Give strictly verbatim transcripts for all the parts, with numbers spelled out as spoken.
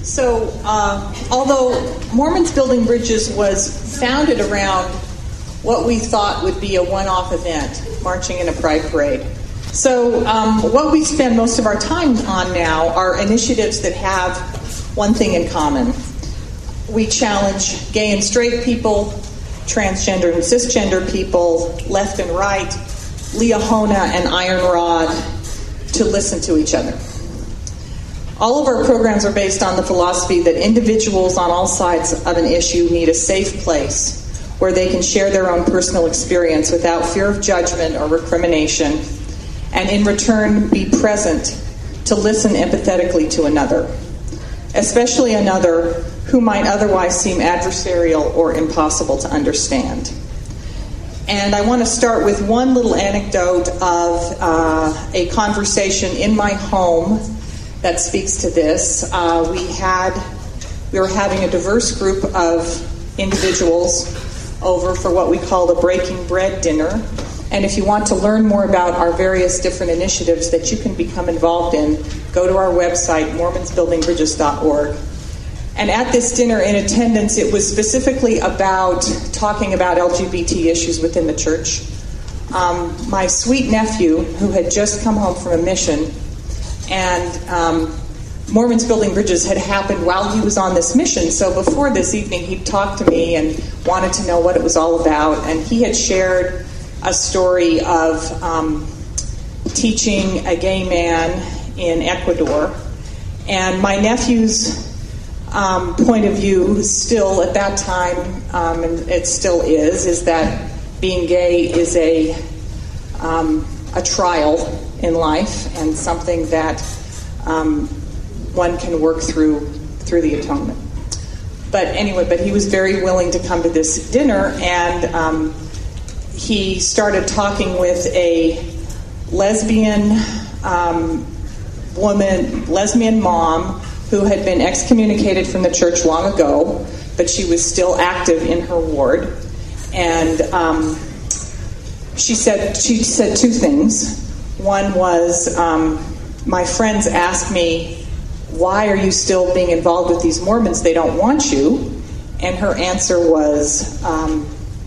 So, uh, although Mormons Building Bridges was founded around what we thought would be a one-off event, marching in a pride parade. So, um, what we spend most of our time on now are initiatives that have one thing in common. We challenge gay and straight people, transgender and cisgender people, left and right, Liahona and Iron Rod, to listen to each other. All of our programs are based on the philosophy that individuals on all sides of an issue need a safe place where they can share their own personal experience without fear of judgment or recrimination, and in return be present to listen empathetically to another, especially another who might otherwise seem adversarial or impossible to understand. And I want to start with one little anecdote of uh, a conversation in my home that speaks to this. Uh, we had, we were having a diverse group of individuals over for what we called a breaking bread dinner. And if you want to learn more about our various different initiatives that you can become involved in, go to our website, mormons building bridges dot org. And at this dinner in attendance, it was specifically about talking about L G B T issues within the church. Um, my sweet nephew, who had just come home from a mission, and um, Mormons Building Bridges had happened while he was on this mission. So before this evening, he talked to me and wanted to know what it was all about. And he had shared a story of um, teaching a gay man in Ecuador. And my nephew's um, point of view still at that time, um, and it still is, is that being gay is a um, a trial in life and something that um, one can work through through the atonement. But anyway, but he was very willing to come to this dinner, and um, he started talking with a lesbian um, woman, lesbian mom, who had been excommunicated from the church long ago, but she was still active in her ward. And um, she said she said two things. One was, um, my friends asked me, why are you still being involved with these Mormons? They don't want you. And her answer was, um,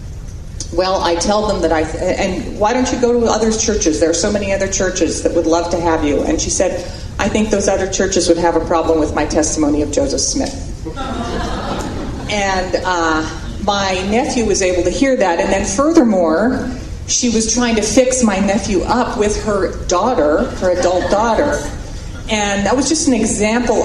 well, I tell them that I, th- and why don't you go to other churches? There are so many other churches that would love to have you. And she said, I think those other churches would have a problem with my testimony of Joseph Smith. And uh, my nephew was able to hear that. And then furthermore, she was trying to fix my nephew up with her daughter, her adult daughter. And that was just an example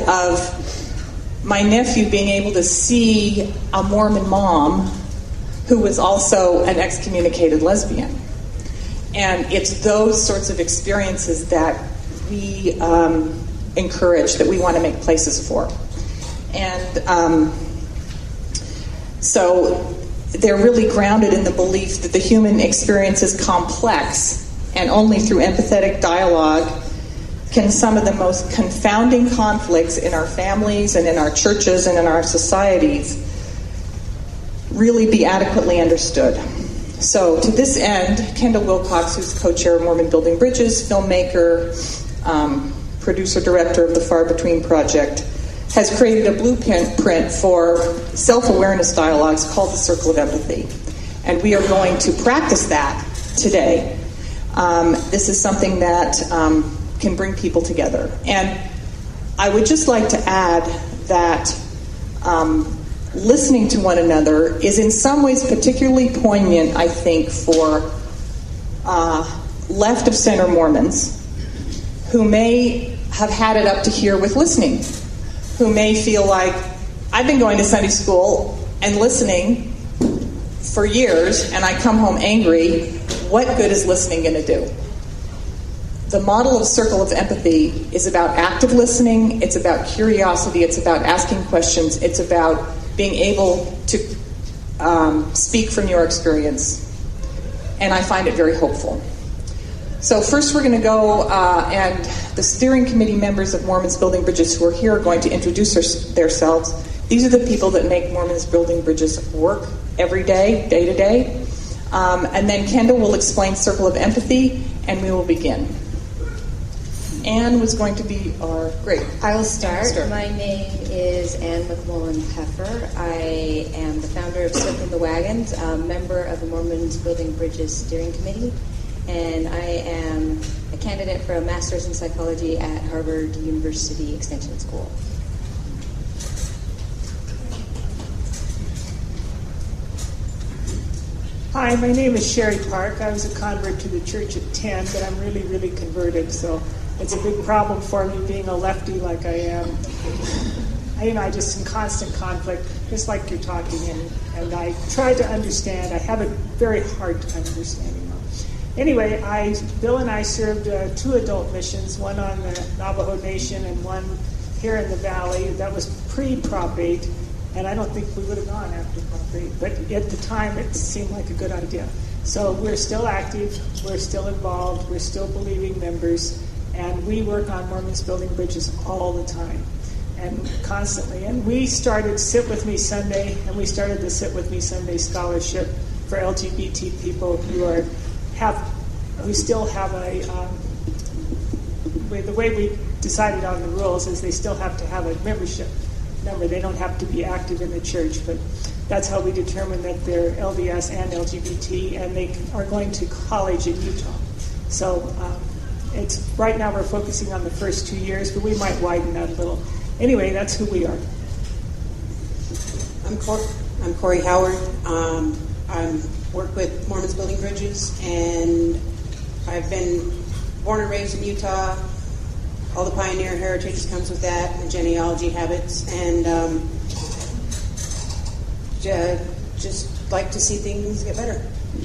of my nephew being able to see a Mormon mom who was also an excommunicated lesbian. And it's those sorts of experiences that we um, encourage, that we want to make places for. And um, so they're really grounded in the belief that the human experience is complex, and only through empathetic dialogue can some of the most confounding conflicts in our families and in our churches and in our societies really be adequately understood. So to this end, Kendall Wilcox, who's co-chair of Mormon Building Bridges, filmmaker, um, producer-director of the Far Between Project, has created a blueprint for self-awareness dialogues called the Circle of Empathy. And we are going to practice that today. Um, this is something that um, can bring people together. And I would just like to add that um, listening to one another is in some ways particularly poignant, I think, for uh, left-of-center Mormons who may have had it up to here with listening, who may feel like, I've been going to Sunday school and listening for years, and I come home angry. What good is listening going to do? The model of Circle of Empathy is about active listening, it's about curiosity, it's about asking questions, it's about being able to um, speak from your experience. And I find it very hopeful. So first we're going to go, uh, and the steering committee members of Mormons Building Bridges who are here are going to introduce their, themselves. These are the people that make Mormons Building Bridges work every day, day to day. Um, and then Kendall will explain Circle of Empathy, and we will begin. Anne was going to be our, great. I will start. start. My name is Anne McMullen Peffer. I am the founder of Circling the Wagons, a member of the Mormons Building Bridges Steering Committee, and I am a candidate for a master's in psychology at Harvard University Extension School. Hi, my name is Sherry Park. I was a convert to the church at ten, but I'm really, really converted, so it's a big problem for me being a lefty like I am. I, you know, I just in constant conflict, just like you're talking, and, and I try to understand. I have a very hard time understanding them. Anyway, I, Bill and I served uh, two adult missions, one on the Navajo Nation and one here in the Valley. That was pre-Prop eight. And I don't think we would have gone after Prop eight, but at the time it seemed like a good idea. So we're still active, we're still involved, we're still believing members, and we work on Mormons Building Bridges all the time and constantly. And we started Sit With Me Sunday, and we started the Sit With Me Sunday Scholarship for L G B T people who are have who still have a um, the way we decided on the rules is they still have to have a membership. Remember, they don't have to be active in the church, but that's how we determine that they're L D S and L G B T, and they are going to college in Utah. So um, it's right now we're focusing on the first two years, but we might widen that a little. Anyway, that's who we are. I'm Cor- I'm Corey Howard. Um, I work with Mormons Building Bridges, and I've been born and raised in Utah. All the pioneer heritage comes with that, the genealogy habits, and um, j- just like to see things get better.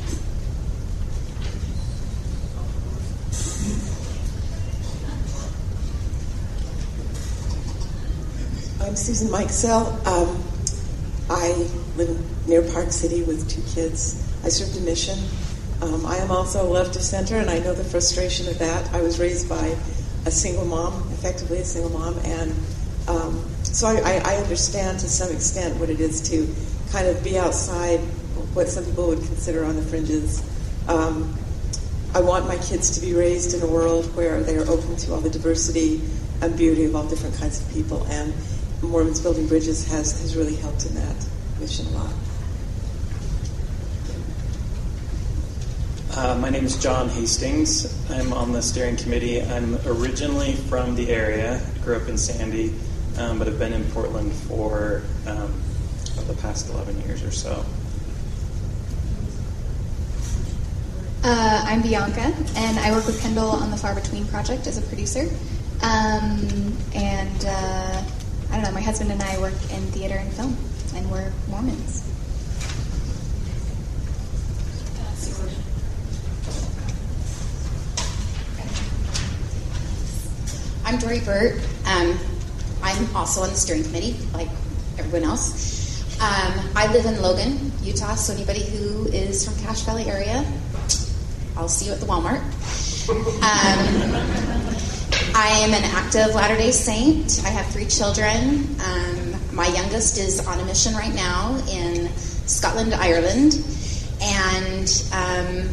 I'm Susan Mikesell. Um, I live near Park City with two kids. I served a mission. Um, I am also a left of center, and I know the frustration of that. I was raised by a single mom, effectively a single mom, and um, so I, I understand to some extent what it is to kind of be outside what some people would consider on the fringes. Um, I want my kids to be raised in a world where they are open to all the diversity and beauty of all different kinds of people, and Mormons Building Bridges has, has really helped in that mission a lot. Uh, my name is John Hastings. I'm on the steering committee. I'm originally from the area. I grew up in Sandy, um, but have been in Portland for um, the past eleven years or so. Uh, I'm Bianca, and I work with Kendall on the Far Between project as a producer. Um, and uh, I don't know, my husband and I work in theater and film, and we're Mormons. I'm Dory Burt. Um, I'm also on the steering committee, like everyone else. Um, I live in Logan, Utah, so anybody who is from Cache Valley area, I'll see you at the Walmart. Um, I am an active Latter-day Saint. I have three children. Um, my youngest is on a mission right now in Scotland, Ireland. And... Um,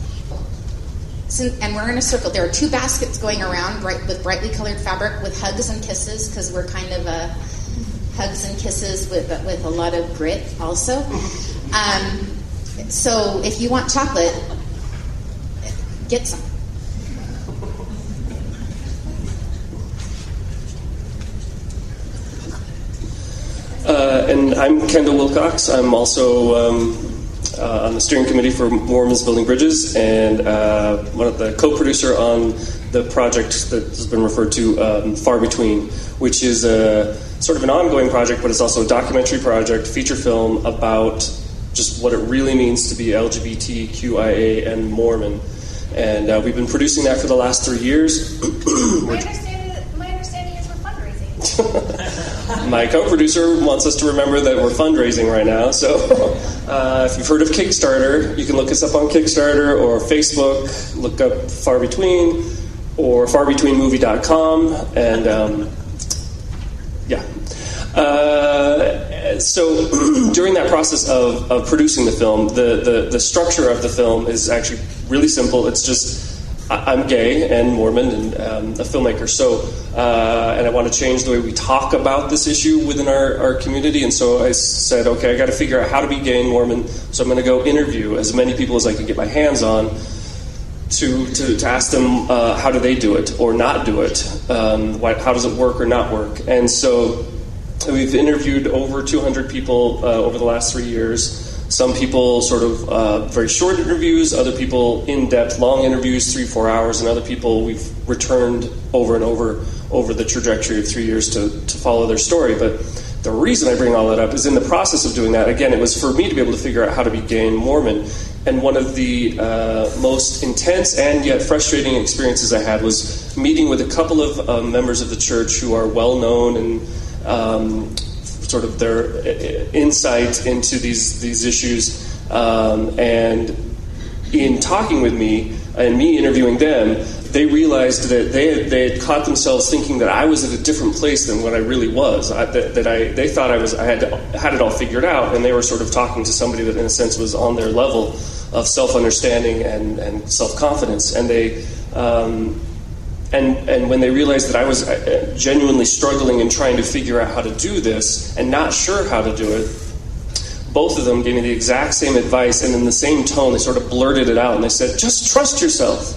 And we're in a circle. There are two baskets going around bright, with brightly colored fabric with hugs and kisses, because we're kind of a hugs and kisses with with a lot of grit also. Um, so if you want chocolate, get some. Uh, and I'm Kendall Wilcox. I'm also... Um, Uh, on the steering committee for Mormons Building Bridges, and uh, one of the co-producer on the project that has been referred to, um, Far Between, which is a sort of an ongoing project, but it's also a documentary project, feature film about just what it really means to be L G B T Q I A and Mormon. And uh, we've been producing that for the last three years. my, understanding, my understanding is we're fundraising. My co-producer wants us to remember that we're fundraising right now, so uh, if you've heard of Kickstarter, you can look us up on Kickstarter or Facebook, look up Far Between or far between movie dot com, and um, yeah. Uh, so during that process of, of producing the film, the, the, the structure of the film is actually really simple. It's just I'm gay and Mormon and um, a filmmaker, so uh, and I want to change the way we talk about this issue within our, our community. And so I said, okay, I got to figure out how to be gay and Mormon. So I'm going to go interview as many people as I can get my hands on to to, to ask them uh, how do they do it or not do it, um, why, how does it work or not work. And so we've interviewed over two hundred people uh, over the last three years. Some people sort of uh, very short interviews, other people in-depth, long interviews, three, four hours, and other people we've returned over and over over the trajectory of three years to, to follow their story. But the reason I bring all that up is in the process of doing that, again, it was for me to be able to figure out how to be gay and Mormon. And one of the uh, most intense and yet frustrating experiences I had was meeting with a couple of uh, members of the church who are well-known and um, sort of their insight into these these issues, um, and in talking with me and me interviewing them, they realized that they had, they had caught themselves thinking that I was at a different place than what I really was. I, that, that I they thought I was I had to, had it all figured out, and they were sort of talking to somebody that, in a sense, was on their level of self-understanding and, and self-confidence, and they. Um, And and when they realized that I was genuinely struggling and trying to figure out how to do this and not sure how to do it, both of them gave me the exact same advice, and in the same tone, they sort of blurted it out, and they said, just trust yourself.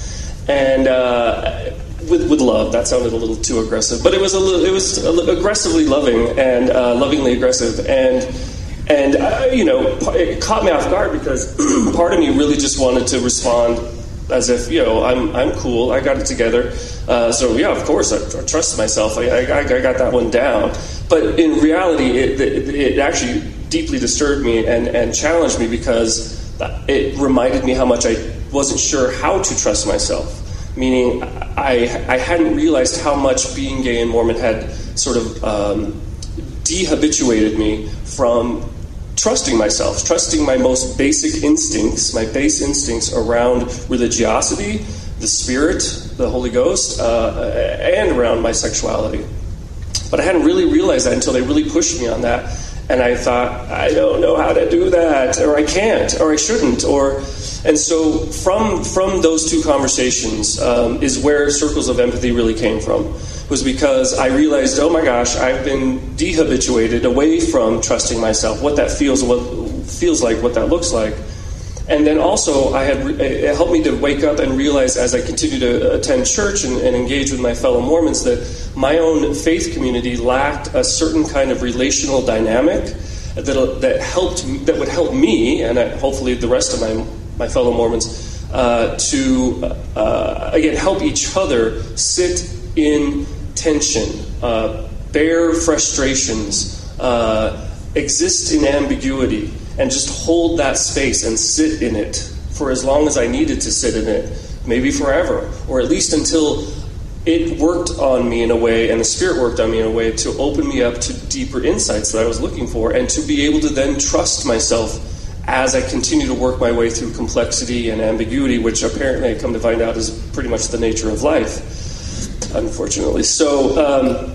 And uh, with with love, that sounded a little too aggressive, but it was a little, it was aggressively loving and uh, lovingly aggressive. And and uh, you know, it caught me off guard because part of me really just wanted to respond as if, you know, I'm I'm cool, I got it together. Uh, so yeah, of course, I, I trust myself. I, I I got that one down. But in reality, it it, it actually deeply disturbed me and, and challenged me because it reminded me how much I wasn't sure how to trust myself. Meaning, I I hadn't realized how much being gay and Mormon had sort of um, dehabituated me from trusting myself, trusting my most basic instincts, my base instincts around religiosity, the Spirit, the Holy Ghost, uh, and around my sexuality. But I hadn't really realized that until they really pushed me on that. And I thought, I don't know how to do that, or I can't, or I shouldn't, or... And so from from those two conversations um, is where Circles of Empathy really came from. It was because I realized, oh my gosh, I've been dehabituated away from trusting myself, what that feels, what feels like, what that looks like. And then also, I had it helped me to wake up and realize as I continue to attend church and, and engage with my fellow Mormons that my own faith community lacked a certain kind of relational dynamic that that helped that would help me and hopefully the rest of my my fellow Mormons uh, to uh, again help each other sit in tension, uh, bear frustrations, uh, exist in ambiguity, and just hold that space and sit in it for as long as I needed to sit in it, maybe forever, or at least until it worked on me in a way, and the Spirit worked on me in a way to open me up to deeper insights that I was looking for, and to be able to then trust myself as I continue to work my way through complexity and ambiguity, which apparently I come to find out is pretty much the nature of life, unfortunately. So, um,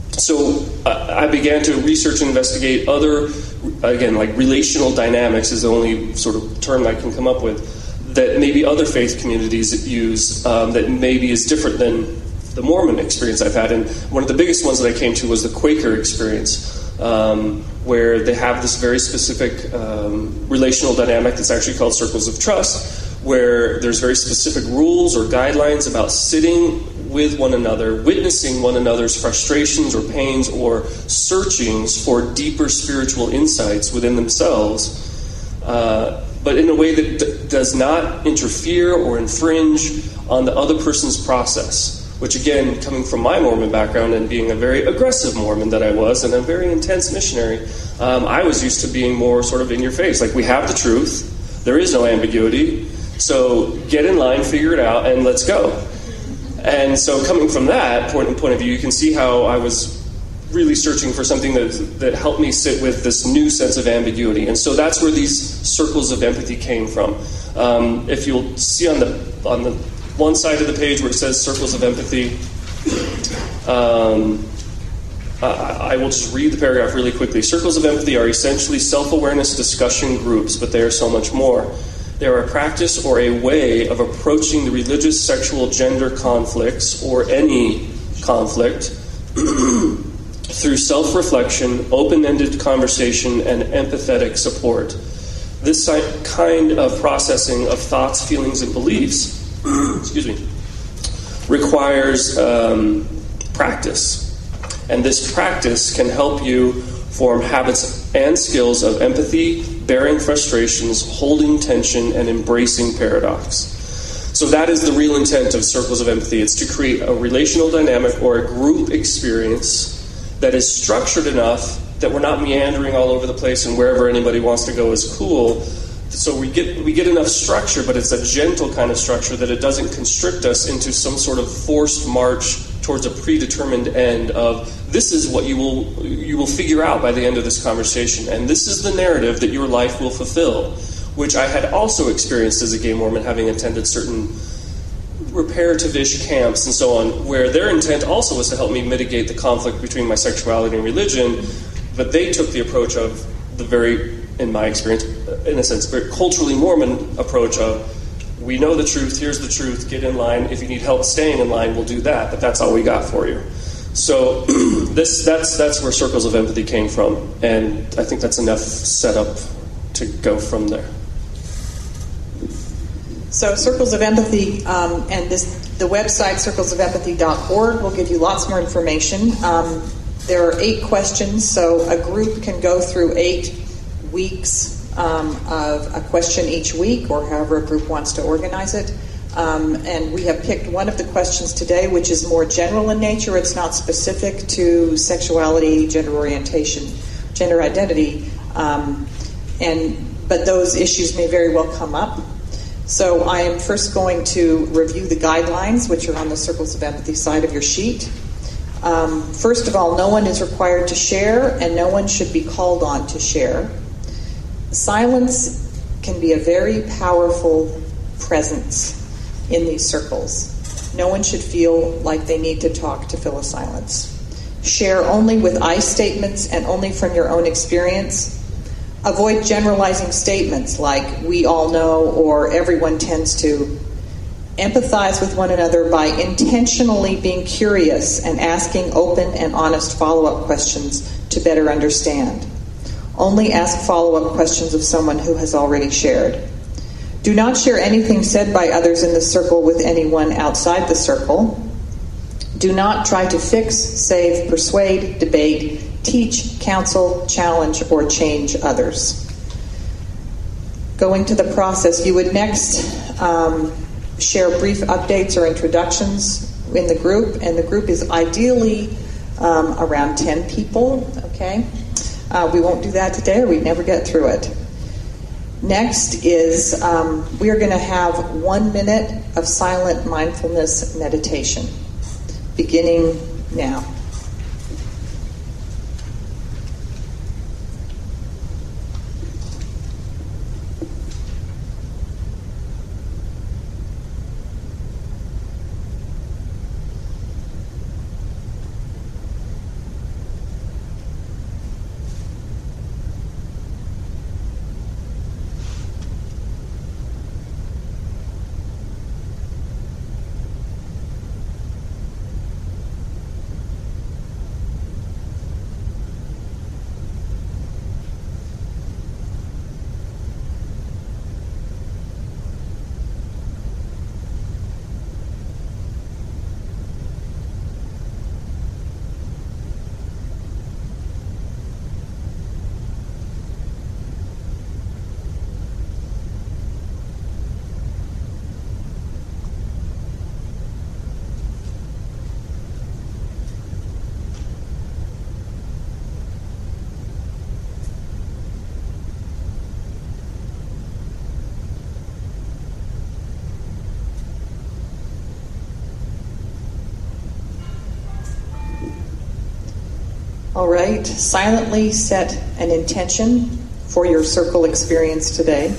so I began to research and investigate other, again, like relational dynamics is the only sort of term I can come up with, that maybe other faith communities use um, that maybe is different than the Mormon experience I've had. And one of the biggest ones that I came to was the Quaker experience, um, where they have this very specific um, relational dynamic that's actually called circles of trust, where there's very specific rules or guidelines about sitting with one another, witnessing one another's frustrations or pains or searchings for deeper spiritual insights within themselves, uh, but in a way that d- does not interfere or infringe on the other person's process. Which, again, coming from my Mormon background and being a very aggressive Mormon that I was and a very intense missionary, um, I was used to being more sort of in your face. Like, we have the truth. There is no ambiguity. So get in line, figure it out, and let's go. And so coming from that point, point of view, you can see how I was really searching for something that that helped me sit with this new sense of ambiguity. And so that's where these circles of empathy came from. Um, if you'll see on the on the one side of the page where it says Circles of Empathy, um, I, I will just read the paragraph really quickly. Circles of Empathy are essentially self-awareness discussion groups, but they are so much more. They are a practice or a way of approaching the religious, sexual, gender conflicts, or any conflict, through self-reflection, open-ended conversation, and empathetic support. This kind of processing of thoughts, feelings, and beliefs excuse me, requires um, practice. And this practice can help you form habits and skills of empathy, bearing frustrations, holding tension, and embracing paradox. So that is the real intent of Circles of Empathy. It's to create a relational dynamic or a group experience that is structured enough that we're not meandering all over the place and wherever anybody wants to go is cool. So we get we get enough structure, but it's a gentle kind of structure that it doesn't constrict us into some sort of forced march towards a predetermined end of this is what you will you will figure out by the end of this conversation, and this is the narrative that your life will fulfill, which I had also experienced as a gay Mormon, having attended certain reparative-ish camps and so on, where their intent also was to help me mitigate the conflict between my sexuality and religion, but they took the approach of the very, in my experience, in a sense, very culturally Mormon approach of, we know the truth, here's the truth, get in line. If you need help staying in line, we'll do that, but that's all we got for you. So this that's that's where Circles of Empathy came from, and I think that's enough setup to go from there. So Circles of Empathy, um, and this the website circles of empathy dot org will give you lots more information. Um, there are eight questions, so a group can go through eight weeks um, of a question each week, or however a group wants to organize it. Um, and we have picked one of the questions today, which is more general in nature. It's not specific to sexuality, gender orientation, gender identity, um, and but those issues may very well come up. So I am first going to review the guidelines, which are on the Circles of Empathy side of your sheet. Um, first of all, no one is required to share, and no one should be called on to share. Silence can be a very powerful presence in these circles. No one should feel like they need to talk to fill a silence. Share only with I statements and only from your own experience. Avoid generalizing statements like we all know or everyone tends to. Empathize with one another by intentionally being curious and asking open and honest follow-up questions to better understand. Only ask follow-up questions of someone who has already shared. Do not share anything said by others in the circle with anyone outside the circle. Do not try to fix, save, persuade, debate, teach, counsel, challenge, or change others. Going to the process, you would next um, share brief updates or introductions in the group, and the group is ideally um, around ten people, okay? Uh, we won't do that today, or we'd never get through it. Next is um, we are going to have one minute of silent mindfulness meditation, beginning now. All right, silently set an intention for your circle experience today.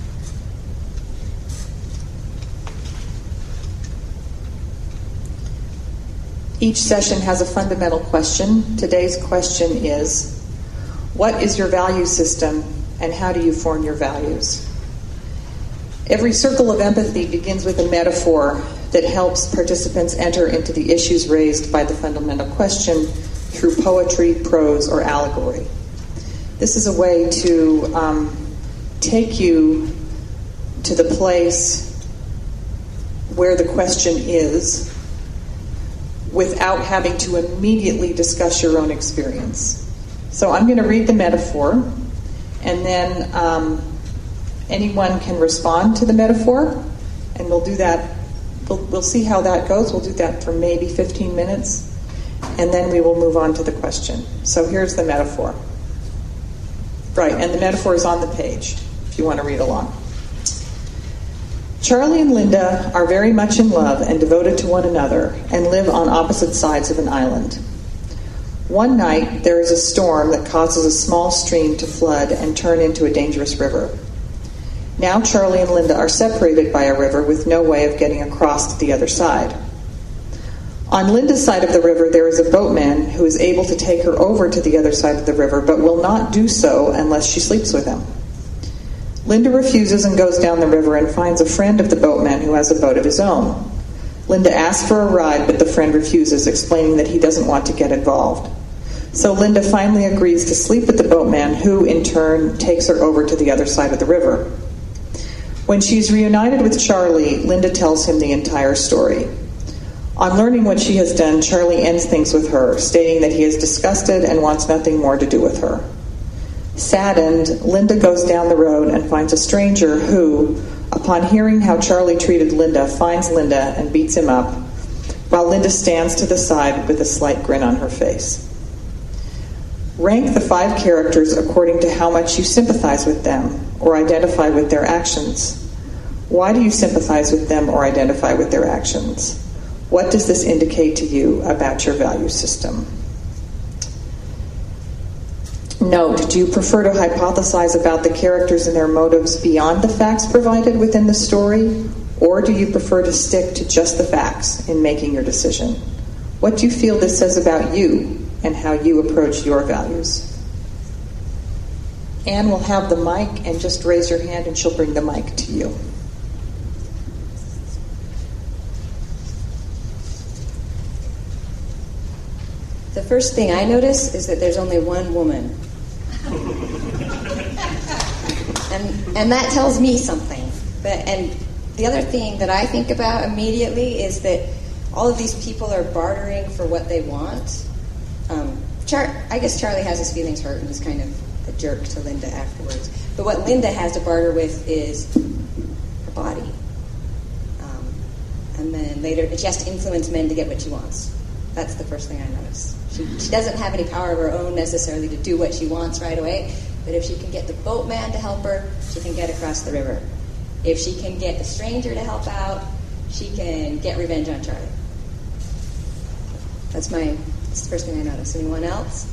Each session has a fundamental question. Today's question is, what is your value system and how do you form your values? Every circle of empathy begins with a metaphor that helps participants enter into the issues raised by the fundamental question through poetry, prose, or allegory. This is a way to um, take you to the place where the question is without having to immediately discuss your own experience. So I'm going to read the metaphor, and then um, anyone can respond to the metaphor, and we'll do that. We'll, we'll see how that goes. We'll do that for maybe fifteen minutes, and then we will move on to the question. So here's the metaphor. Right, and the metaphor is on the page if you want to read along. Charlie and Linda are very much in love and devoted to one another and live on opposite sides of an island. One night, there is a storm that causes a small stream to flood and turn into a dangerous river. Now Charlie and Linda are separated by a river with no way of getting across to the other side. On Linda's side of the river, there is a boatman who is able to take her over to the other side of the river, but will not do so unless she sleeps with him. Linda refuses and goes down the river and finds a friend of the boatman who has a boat of his own. Linda asks for a ride, but the friend refuses, explaining that he doesn't want to get involved. So Linda finally agrees to sleep with the boatman, who in turn takes her over to the other side of the river. When she's reunited with Charlie, Linda tells him the entire story. On learning what she has done, Charlie ends things with her, stating that he is disgusted and wants nothing more to do with her. Saddened, Linda goes down the road and finds a stranger who, upon hearing how Charlie treated Linda, finds Linda and beats him up, while Linda stands to the side with a slight grin on her face. Rank the five characters according to how much you sympathize with them or identify with their actions. Why do you sympathize with them or identify with their actions? What does this indicate to you about your value system? Note, do you prefer to hypothesize about the characters and their motives beyond the facts provided within the story, or do you prefer to stick to just the facts in making your decision? What do you feel this says about you and how you approach your values? Anne will have the mic, and just raise your hand and she'll bring the mic to you. The first thing I notice is that there's only one woman. and and that tells me something. But, and the other thing that I think about immediately is that all of these people are bartering for what they want. Um, Char- I guess Charlie has his feelings hurt and is kind of a jerk to Linda afterwards. But what Linda has to barter with is her body. Um, and then later, she has to influence men to get what she wants. That's the first thing I notice. She, she doesn't have any power of her own necessarily to do what she wants right away, but if she can get the boatman to help her, she can get across the river. If she can get the stranger to help out, she can get revenge on Charlie. That's my that's the first thing I notice. Anyone else?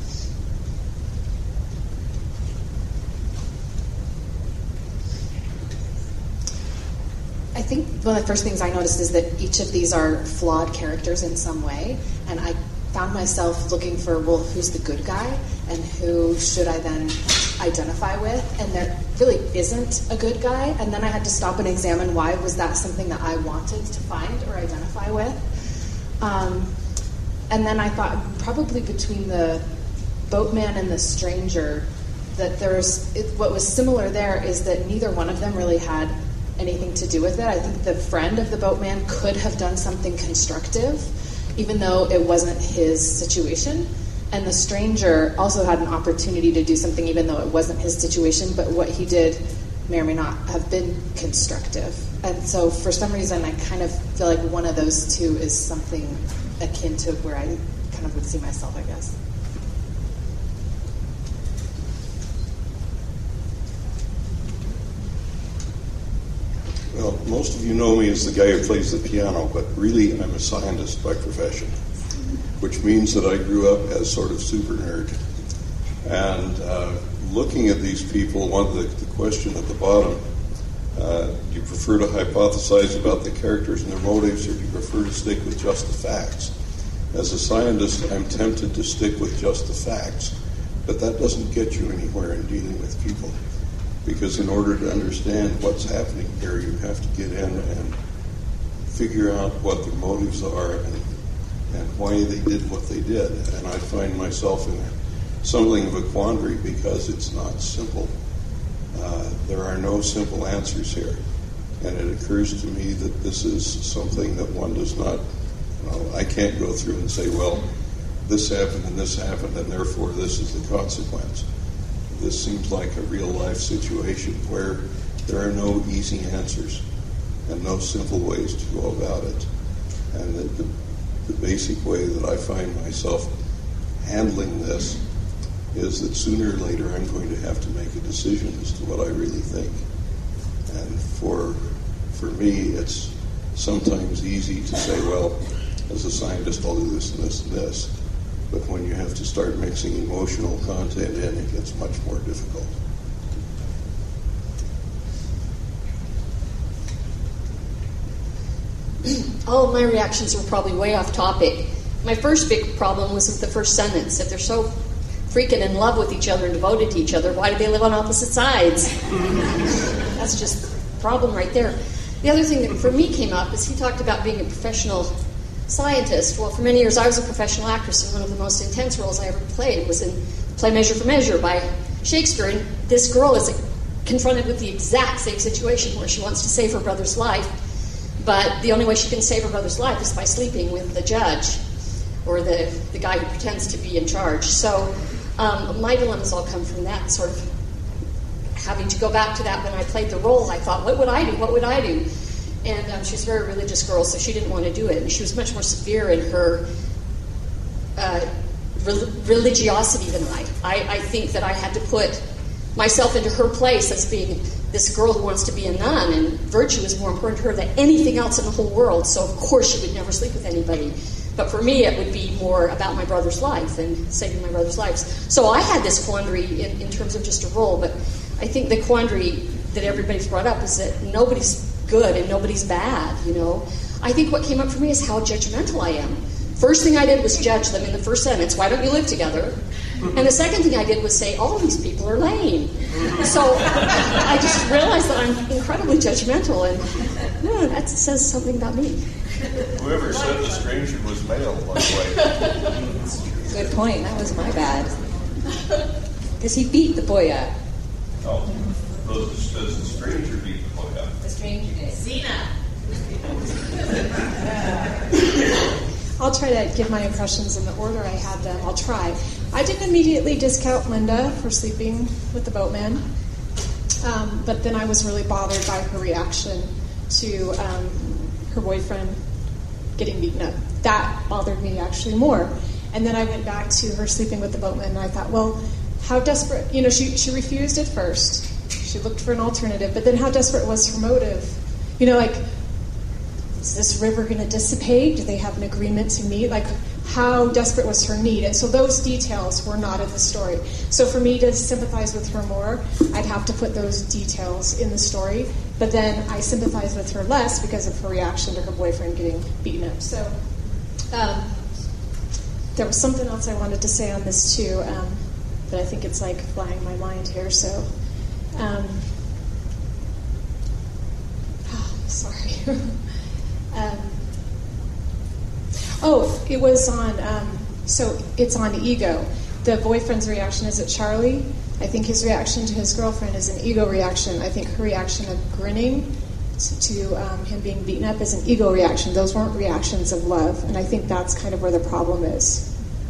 I think one of the first things I noticed is that each of these are flawed characters in some way, and I found myself looking for, well, who's the good guy, and who should I then identify with? And there really isn't a good guy, and then I had to stop and examine why was that something that I wanted to find or identify with. Um, and then I thought probably between the boatman and the stranger, that there's it, what was similar there is that neither one of them really had anything to do with it. I think the friend of the boatman could have done something constructive, even though it wasn't his situation. And the stranger also had an opportunity to do something, even though it wasn't his situation, but what he did may or may not have been constructive. And so for some reason, I kind of feel like one of those two is something akin to where I kind of would see myself, I guess. Well, most of you know me as the guy who plays the piano, but really I'm a scientist by profession, which means that I grew up as sort of super nerd. And uh, looking at these people, one the, the question at the bottom, uh, do you prefer to hypothesize about the characters and their motives, or do you prefer to stick with just the facts? As a scientist, I'm tempted to stick with just the facts, but that doesn't get you anywhere in dealing with people. Because in order to understand what's happening here, you have to get in and figure out what their motives are and, and why they did what they did. And I find myself in something of a quandary because it's not simple. Uh, there are no simple answers here. And it occurs to me that this is something that one does not, well, I can't go through and say, well, this happened and this happened and therefore this is the consequence. This seems like a real life situation where there are no easy answers and no simple ways to go about it. And the, the, the basic way that I find myself handling this is that sooner or later I'm going to have to make a decision as to what I really think. And for for me, it's sometimes easy to say, well, as a scientist, I'll do this and this and this. But when you have to start mixing emotional content in, it gets much more difficult. All of my reactions were probably way off topic. My first big problem was with the first sentence. If they're so freaking in love with each other and devoted to each other, why do they live on opposite sides? That's just a problem right there. The other thing that for me came up is he talked about being a professional scientist. Well, for many years I was a professional actress, and one of the most intense roles I ever played was in the play Measure for Measure by Shakespeare. And this girl is confronted with the exact same situation where she wants to save her brother's life, but the only way she can save her brother's life is by sleeping with the judge or the, the guy who pretends to be in charge. So um, my dilemmas all come from that, sort of having to go back to that. When I played the role, I thought, what would I do? What would I do? And um, she was a very religious girl, so she didn't want to do it. And she was much more severe in her uh, re- religiosity than I. I. I think that I had to put myself into her place as being this girl who wants to be a nun, and virtue is more important to her than anything else in the whole world, so of course she would never sleep with anybody. But for me, it would be more about my brother's life and saving my brother's lives. So I had this quandary in, in terms of just a role, but I think the quandary that everybody's brought up is that nobody's good and nobody's bad, you know. I think what came up for me is how judgmental I am. First thing I did was judge them in the first sentence. Why don't you live together? And the second thing I did was say, all these people are lame. So I just realized that I'm incredibly judgmental, and yeah, that says something about me. Whoever said the stranger was male, by the way. Good point. That was my bad. Because he beat the boy up. Oh, does, does the stranger beat the boy up? The stranger did. Zena. I'll try to give my impressions in the order I had them. I'll try. I didn't immediately discount Linda for sleeping with the boatman, um, but then I was really bothered by her reaction to um, her boyfriend getting beaten up. That bothered me actually more. And then I went back to her sleeping with the boatman, and I thought, well, how desperate, you know, she, she refused at first. She looked for an alternative, but then how desperate was her motive? You know, like, is this river going to dissipate? Do they have an agreement to meet? Like, how desperate was her need? And so those details were not in the story. So for me to sympathize with her more, I'd have to put those details in the story. But then I sympathize with her less because of her reaction to her boyfriend getting beaten up. So um, there was something else I wanted to say on this too, um, but I think it's like flying my mind here. So, um, oh, sorry. um, oh, it was on. Um, so it's on ego. The boyfriend's reaction is at Charlie. I think his reaction to his girlfriend is an ego reaction. I think her reaction of grinning to um, him being beaten up is an ego reaction. Those weren't reactions of love, and I think that's kind of where the problem is.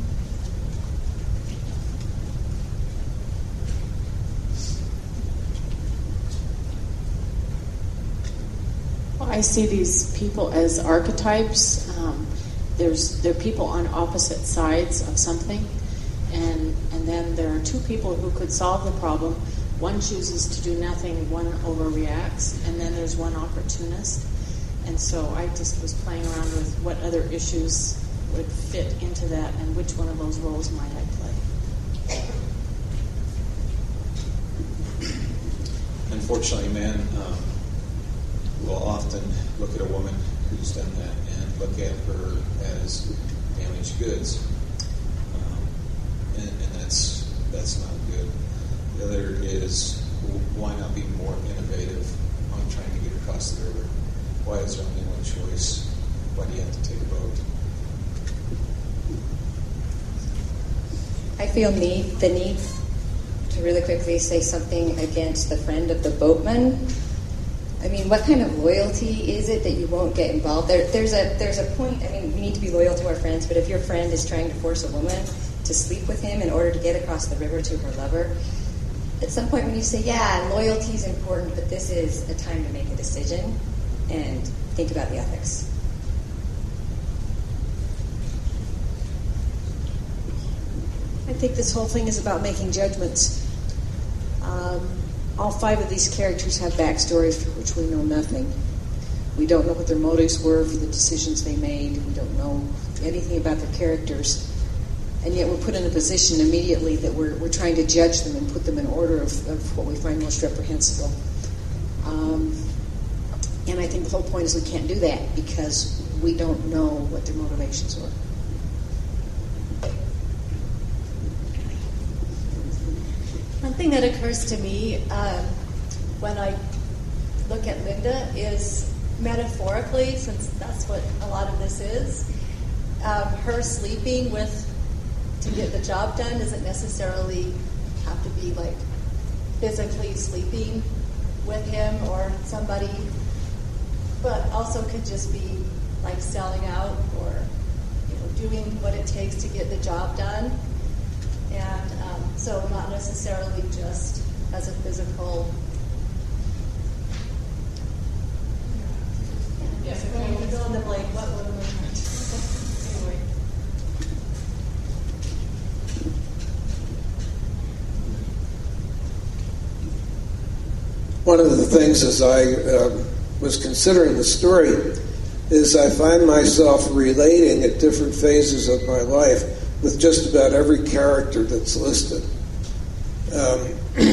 Well, I see these people as archetypes. Um, there's they're people on opposite sides of something. And and then there are two people who could solve the problem. One chooses to do nothing, one overreacts, and then there's one opportunist. And so I just was playing around with what other issues would fit into that and which one of those roles might I play. Unfortunately, men um, will often look at a woman who's done that and look at her as damaged goods. And, and that's that's not good. The other is why not be more innovative on trying to get across the river? Why is there only one choice? Why do you have to take a boat? I feel need the need to really quickly say something against the friend of the boatman. I mean, what kind of loyalty is it that you won't get involved? There, there's a there's a point. I mean, we need to be loyal to our friends, but if your friend is trying to force a woman to sleep with him in order to get across the river to her lover, at some point when you say, yeah, loyalty is important, but this is a time to make a decision and think about the ethics. I think this whole thing is about making judgments. Um, all five of these characters have backstories for which we know nothing. We don't know what their motives were for the decisions they made. We don't know anything about their characters. And yet we're put in a position immediately that we're, we're trying to judge them and put them in order of, of what we find most reprehensible. Um, and I think the whole point is we can't do that because we don't know what their motivations were. One thing that occurs to me um, when I look at Linda is metaphorically, since that's what a lot of this is, um, her sleeping with to get the job done doesn't necessarily have to be like physically sleeping with him or somebody, but also could just be like selling out or you know doing what it takes to get the job done. And um, so not necessarily just as a physical. Yes, yeah, okay. Fill in the blank. What would anyway. One of the things as I uh, was considering the story is I find myself relating at different phases of my life with just about every character that's listed. Um,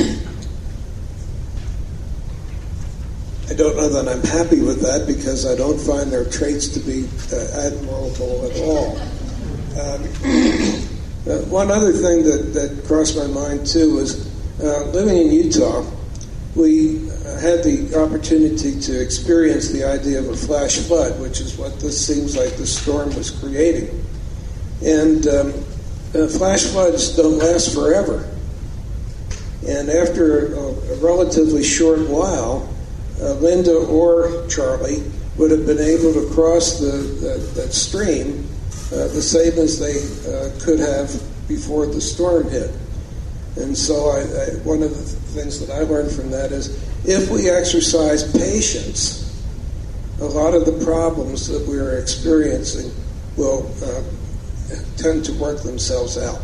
I don't know that I'm happy with that because I don't find their traits to be uh, admirable at all. Um, uh, one other thing that, that crossed my mind too was uh, living in Utah, we uh, had the opportunity to experience the idea of a flash flood, which is what this seems like the storm was creating. And um, uh, flash floods don't last forever. And after a, a relatively short while, uh, Linda or Charlie would have been able to cross the, the that stream uh, the same as they uh, could have before the storm hit. And so I, I, one of the things that I learned from that is if we exercise patience, a lot of the problems that we are experiencing will uh, tend to work themselves out.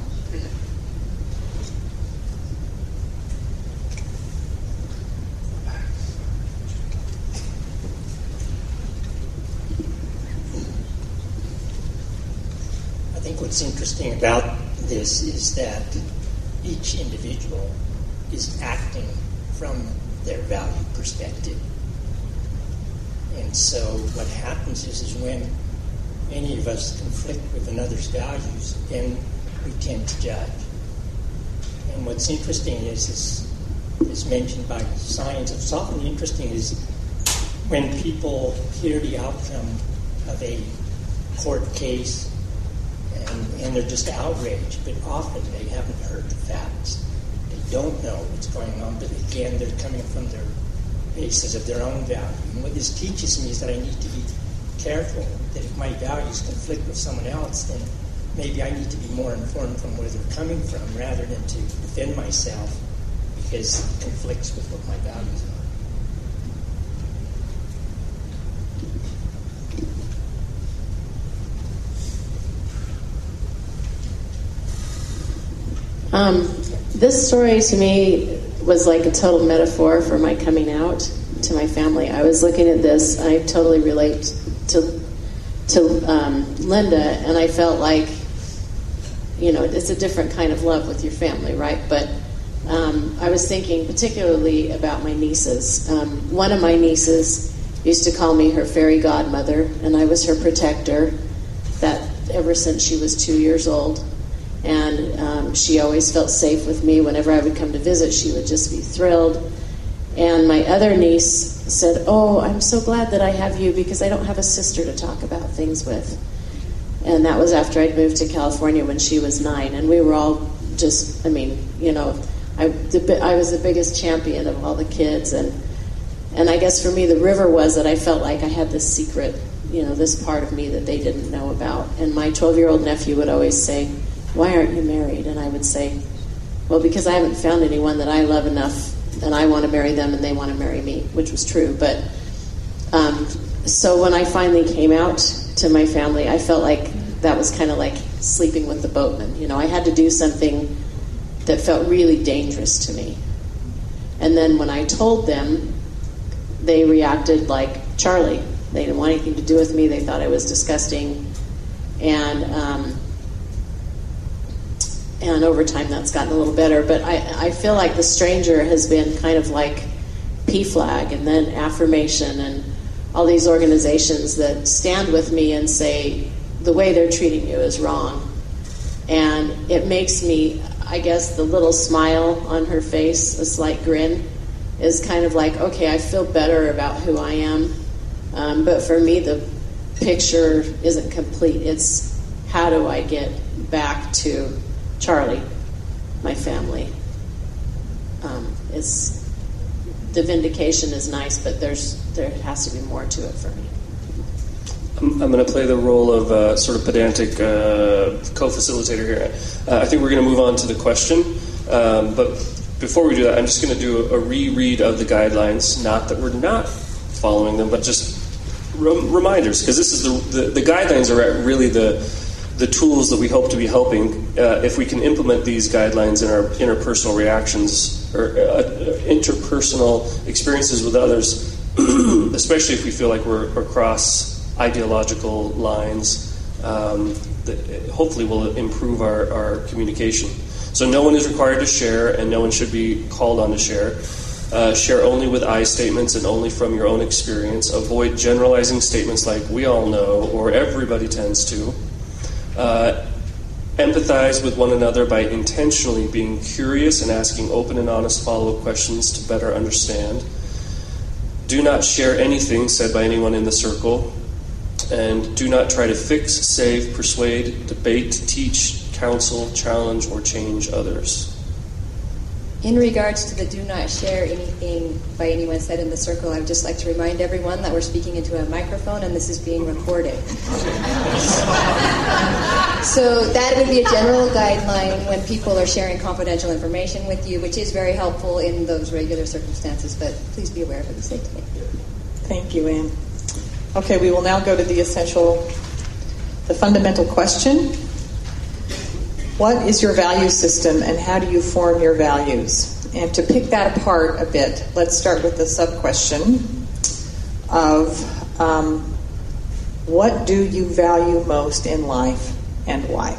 I think what's interesting about this is that each individual is acting from their value perspective. And so what happens is, is when any of us conflict with another's values, then we tend to judge. And what's interesting is, is, is mentioned by science, what's often interesting is when people hear the outcome of a court case and, and they're just outraged, but often they haven't heard the facts. They don't know what's going on, but again, they're coming from their basis of their own value. And what this teaches me is that I need to be careful that if my values conflict with someone else, then maybe I need to be more informed from where they're coming from rather than to defend myself because it conflicts with what my values are. Um, this story to me was like a total metaphor for my coming out to my family. I was looking at this, and I totally relate to to um, Linda, and I felt like, you know, it's a different kind of love with your family, right? But um, I was thinking particularly about my nieces. Um, one of my nieces used to call me her fairy godmother, and I was her protector that ever since she was two years old. And um, she always felt safe with me. Whenever I would come to visit, she would just be thrilled. And my other niece said, "Oh, I'm so glad that I have you because I don't have a sister to talk about things with." And that was after I'd moved to California when she was nine. And we were all just, I mean, you know, I, the, I was the biggest champion of all the kids. And, and I guess for me, the river was that I felt like I had this secret, you know, this part of me that they didn't know about. And my twelve-year-old nephew would always say, "Why aren't you married?" And I would say, "Well, because I haven't found anyone that I love enough and I want to marry them and they want to marry me," which was true. But um, so when I finally came out to my family, I felt like that was kind of like sleeping with the boatman. You know, I had to do something that felt really dangerous to me. And then when I told them, they reacted like Charlie. They didn't want anything to do with me. They thought I was disgusting. And um, and over time that's gotten a little better. But I, I feel like the stranger has been kind of like P FLAG and then Affirmation and all these organizations that stand with me and say, the way they're treating you is wrong. And it makes me, I guess, the little smile on her face, a slight grin, is kind of like, okay, I feel better about who I am. Um, but for me, the picture isn't complete. It's how do I get back to Charlie, my family. Um, it's the vindication is nice, but there's there has to be more to it for me. I'm, I'm going to play the role of uh, sort of pedantic uh, co-facilitator here. Uh, I think we're going to move on to the question, um, but before we do that, I'm just going to do a, a reread of the guidelines. Not that we're not following them, but just re- reminders, because this is the, the the guidelines are really the the tools that we hope to be helping uh, if we can implement these guidelines in our interpersonal reactions or uh, interpersonal experiences with others, especially if we feel like we're across ideological lines, um, that hopefully will improve our, our communication. So no one is required to share, and no one should be called on to share. Uh, share only with I statements and only from your own experience. Avoid generalizing statements like "we all know" or "everybody tends to." Uh, empathize with one another by intentionally being curious and asking open and honest follow-up questions to better understand. Do not share anything said by anyone in the circle. And do not try to fix, save, persuade, debate, teach, counsel, challenge, or change others. In regards to the do not share anything by anyone said in the circle, I would just like to remind everyone that we're speaking into a microphone and this is being recorded. So that would be a general guideline when people are sharing confidential information with you, which is very helpful in those regular circumstances, but please be aware of what you say today. Thank you, Anne. Okay, we will now go to the essential, the fundamental question. What is your value system and how do you form your values? And to pick that apart a bit, let's start with the sub-question of um, what do you value most in life and why?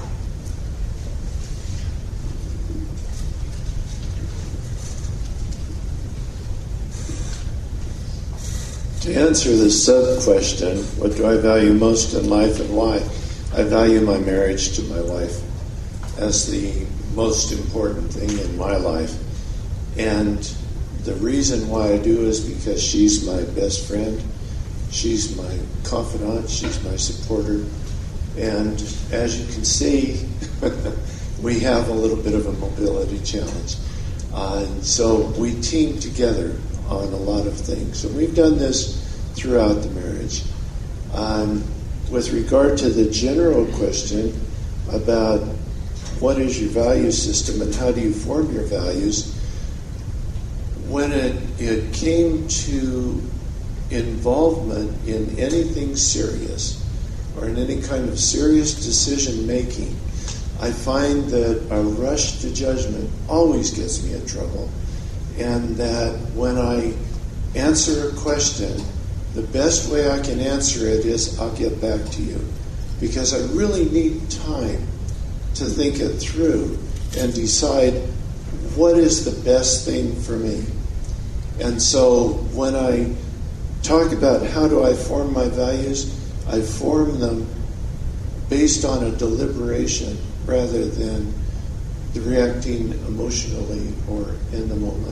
To answer the sub-question, what do I value most in life and why? I value my marriage to my wife as the most important thing in my life. And the reason why I do is because she's my best friend, she's my confidant, she's my supporter. And as you can see, we have a little bit of a mobility challenge. Uh, and so we team together on a lot of things. And we've done this throughout the marriage. Um, with regard to the general question about what is your value system and how do you form your values, when it, it came to involvement in anything serious or in any kind of serious decision making, I find that a rush to judgment always gets me in trouble. And that when I answer a question, the best way I can answer it is I'll get back to you. Because I really need time to think it through and decide what is the best thing for me. And so when I talk about how do I form my values, I form them based on a deliberation rather than the reacting emotionally or in the moment.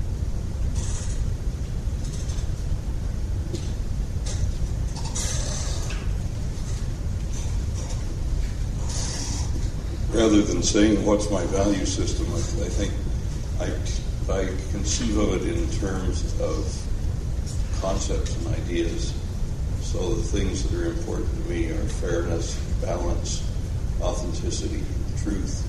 Rather than saying what's my value system, I, I think I, I conceive of it in terms of concepts and ideas. So the things that are important to me are fairness, balance, authenticity, truth,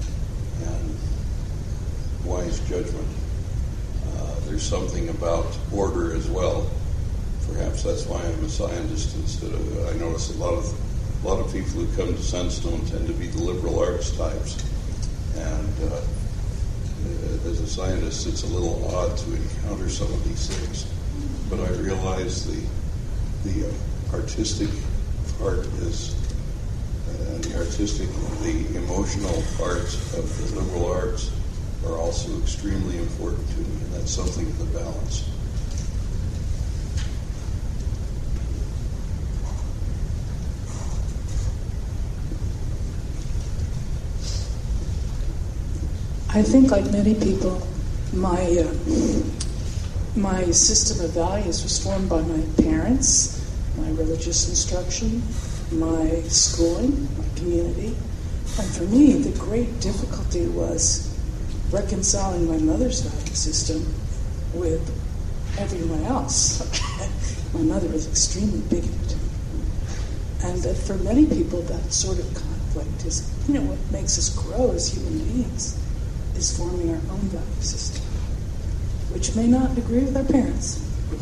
and wise judgment. Uh, there's something about order as well. Perhaps that's why I'm a scientist instead of. I notice a lot of a lot of people who come to Sunstone tend to be the liberal arts types, and uh, as a scientist, it's a little odd to encounter some of these things. But I realize the the uh, artistic part is, uh, and the artistic, the emotional parts of the liberal arts are also extremely important to me, and that's something of the balance. I think, like many people, my uh, my system of values was formed by my parents, my religious instruction, my schooling, my community. And for me, the great difficulty was reconciling my mother's value system with everyone else. My mother was extremely bigoted. And that for many people, that sort of conflict is, you know, what makes us grow as human beings, is forming our own value system, which may not agree with our parents.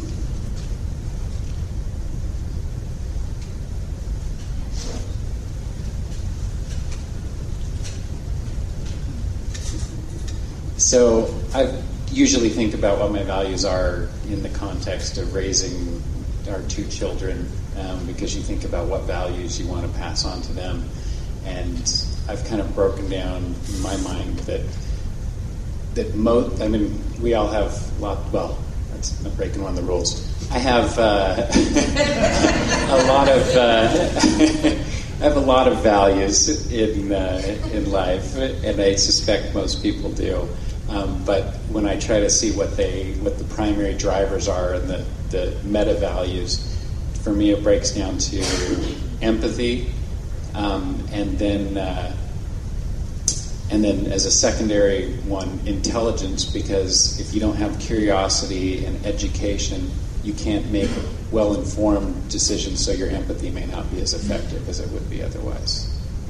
So I usually think about what my values are in the context of raising our two children, um, because you think about what values you want to pass on to them. And I've kind of broken down in my mind that that mo- I mean, we all have a lot, well, that's not breaking one of the rules. I have uh, a lot of uh, I have a lot of values in uh, in life, and I suspect most people do. Um, but when I try to see what they what the primary drivers are and the, the meta values, for me it breaks down to empathy, um, and then uh, and then as a secondary one, intelligence, because if you don't have curiosity and education, you can't make well-informed decisions, so your empathy may not be as effective as it would be otherwise.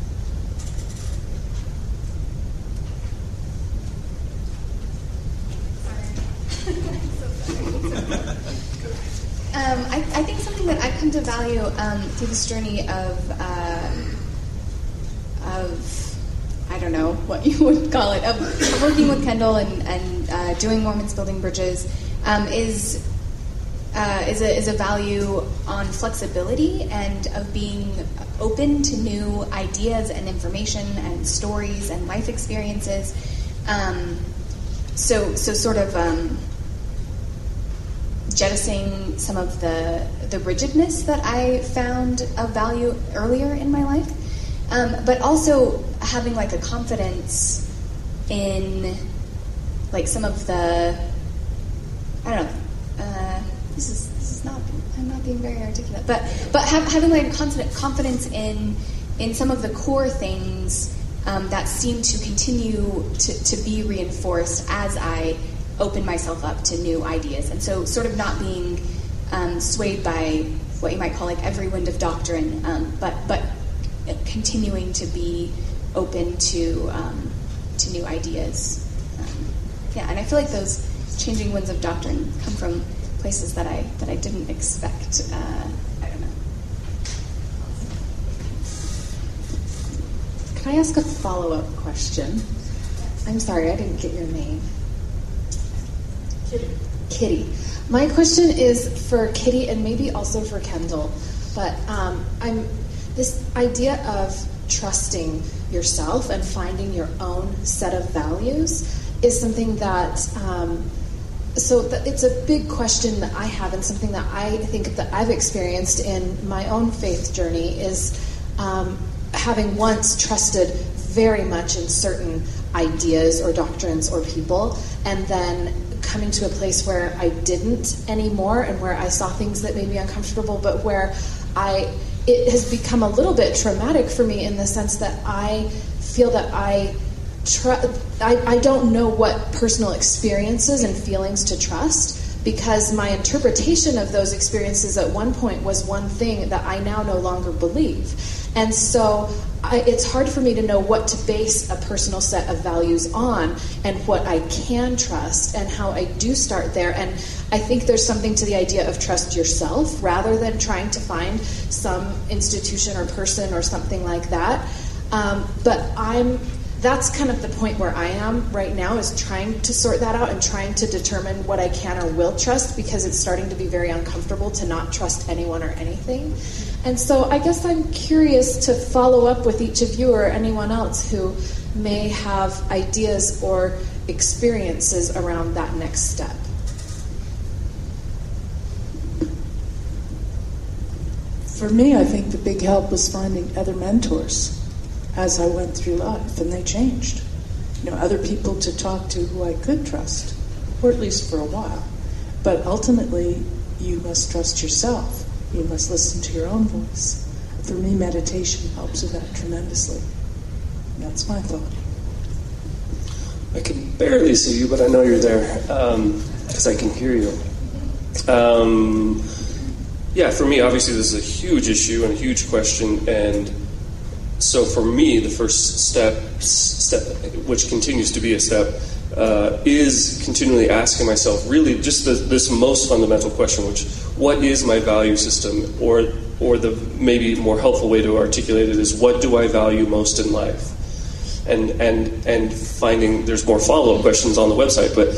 Um, I, I think something that I've come to value um, through this journey of, uh, of I don't know what you would call it, of, of working with Kendall and, and uh, doing Mormons Building Bridges, um, is uh, is a is a value on flexibility and of being open to new ideas and information and stories and life experiences. Um, so so sort of. Um, jettisoning some of the the rigidness that I found of value earlier in my life, um, but also having like a confidence in like some of the I don't know. Uh, this is this is not I'm not being very articulate, but but have, having like confident confidence in in some of the core things um, that seem to continue to, to be reinforced as I open myself up to new ideas. And so sort of not being um, swayed by what you might call like every wind of doctrine, um, but but continuing to be open to um, to new ideas. Um, yeah, and I feel like those changing winds of doctrine come from places that I that I didn't expect. Uh, I don't know. Can I ask a follow-up question? I'm sorry, I didn't get your name. Kitty. Kitty. My question is for Kitty and maybe also for Kendall, but um, I'm this idea of trusting yourself and finding your own set of values is something that um, so th- it's a big question that I have, and something that I think that I've experienced in my own faith journey is um, having once trusted very much in certain ideas or doctrines or people, and then coming to a place where I didn't anymore, and where I saw things that made me uncomfortable, but where I it has become a little bit traumatic for me in the sense that I feel that I tr- I, I don't know what personal experiences and feelings to trust, because my interpretation of those experiences at one point was one thing that I now no longer believe. And so I, it's hard for me to know what to base a personal set of values on, and what I can trust, and how I do start there. And I think there's something to the idea of trust yourself rather than trying to find some institution or person or something like that. Um, but I'm that's kind of the point where I am right now, is trying to sort that out and trying to determine what I can or will trust, because it's starting to be very uncomfortable to not trust anyone or anything. And so I guess I'm curious to follow up with each of you or anyone else who may have ideas or experiences around that next step. For me, I think the big help was finding other mentors as I went through life, and they changed. You know, other people to talk to who I could trust, or at least for a while. But ultimately, you must trust yourself. You must listen to your own voice. For me, meditation helps with that tremendously. And that's my thought. I can barely see you, but I know you're there, because um, I can hear you. Um, yeah, for me, obviously, this is a huge issue and a huge question, and so for me, the first step, step, which continues to be a step, uh, is continually asking myself, really, just the, this most fundamental question, which, what is my value system? Or, or the maybe more helpful way to articulate it is, what do I value most in life? And and and finding, there's more follow-up questions on the website, but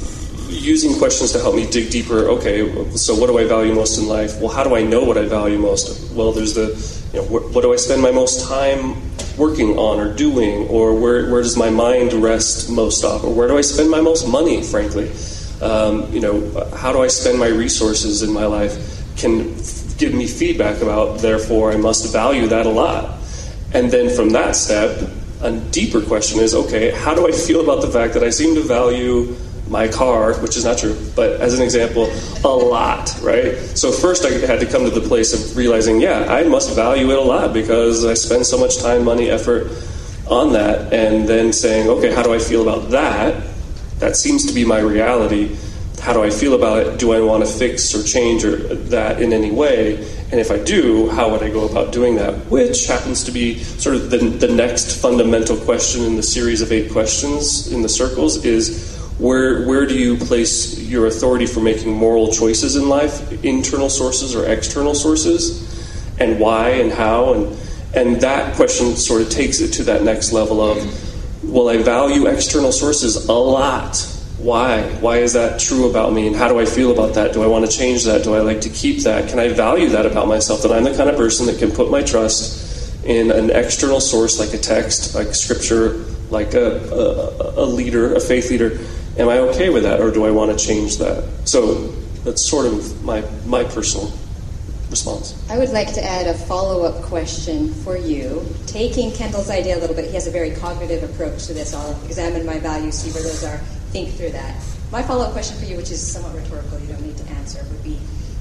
using questions to help me dig deeper. Okay, so what do I value most in life? Well, how do I know what I value most? Well, there's the, you know, wh- what do I spend my most time working on or doing, or where where does my mind rest most off, or where do I spend my most money, frankly? Um, you know, how do I spend my resources in my life can f- give me feedback about, therefore I must value that a lot. And then from that step, a deeper question is, okay, how do I feel about the fact that I seem to value my car, which is not true, but as an example, a lot, right? So first I had to come to the place of realizing, yeah, I must value it a lot because I spend so much time, money, effort on that, and then saying, okay, how do I feel about that? That seems to be my reality. How do I feel about it? Do I want to fix or change or that in any way? And if I do, how would I go about doing that? Which happens to be sort of the, the next fundamental question in the series of eight questions in the circles is, Where where do you place your authority for making moral choices in life, internal sources or external sources, and why and how? And and that question sort of takes it to that next level of, well, I value external sources a lot. Why? Why is that true about me? And how do I feel about that? Do I want to change that? Do I like to keep that? Can I value that about myself, that I'm the kind of person that can put my trust in an external source like a text, like scripture, like a, a, a leader, a faith leader? Am I okay with that, or do I want to change that? So that's sort of my my personal response. I would like to add a follow-up question for you. Taking Kendall's idea a little bit, he has a very cognitive approach to this. I'll examine my values, see where those are, think through that. My follow-up question for you, which is somewhat rhetorical, you don't need to answer, would be,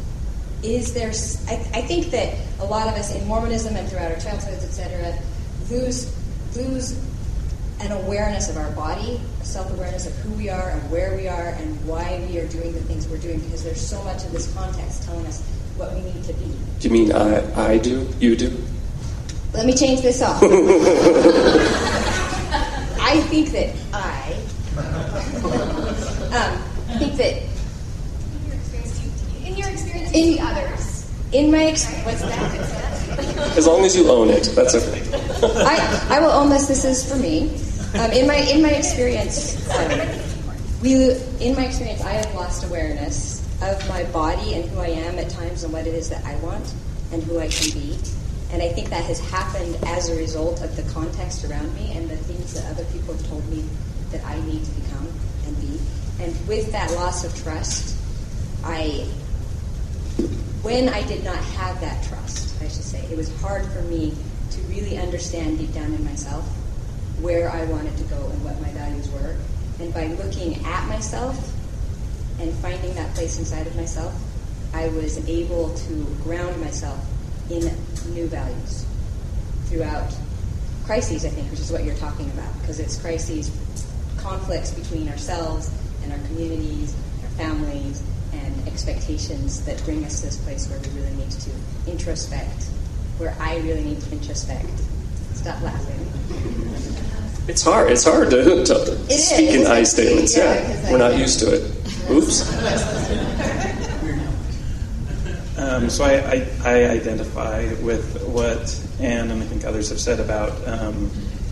is there... I, I think that a lot of us in Mormonism and throughout our childhoods, et cetera, lose lose... an awareness of our body, a self-awareness of who we are and where we are and why we are doing the things we're doing, because there's so much of this context telling us what we need to be. Do you mean I, I do? You do? Let me change this up. I think that I, um, I think that In your experience, in with others. In my experience, what's that? As long as you own it, that's okay. I, I will own this. This is for me. Um, in my in my experience, um, we in my experience, I have lost awareness of my body and who I am at times, and what it is that I want and who I can be. And I think that has happened as a result of the context around me and the things that other people have told me that I need to become and be. And with that loss of trust, I, when I did not have that trust, I should say, it was hard for me to really understand deep down in myself where I wanted to go and what my values were. And by looking at myself and finding that place inside of myself, I was able to ground myself in new values throughout crises, I think, which is what you're talking about, because it's crises, conflicts between ourselves and our communities, our families, and expectations that bring us to this place where we really need to introspect, where I really need to introspect. Stop laughing. It's hard. It's hard to, to it speak is. in I statements. Yeah, yeah. We're not used to it. Oops. Um, so I, I, I identify with what Anne and I think others have said about um,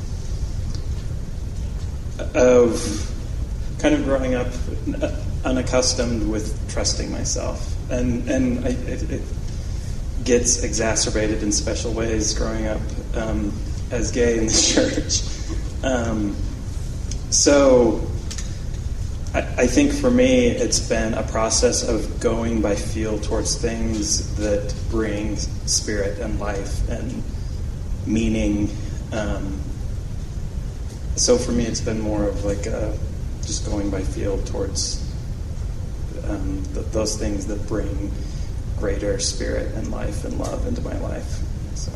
of kind of growing up unaccustomed with trusting myself, and and I, it, it gets exacerbated in special ways growing up um, as gay in the church. Um, so. I think for me, it's been a process of going by feel towards things that bring spirit and life and meaning. Um, so for me, it's been more of like a, just going by feel towards um, th- those things that bring greater spirit and life and love into my life. So.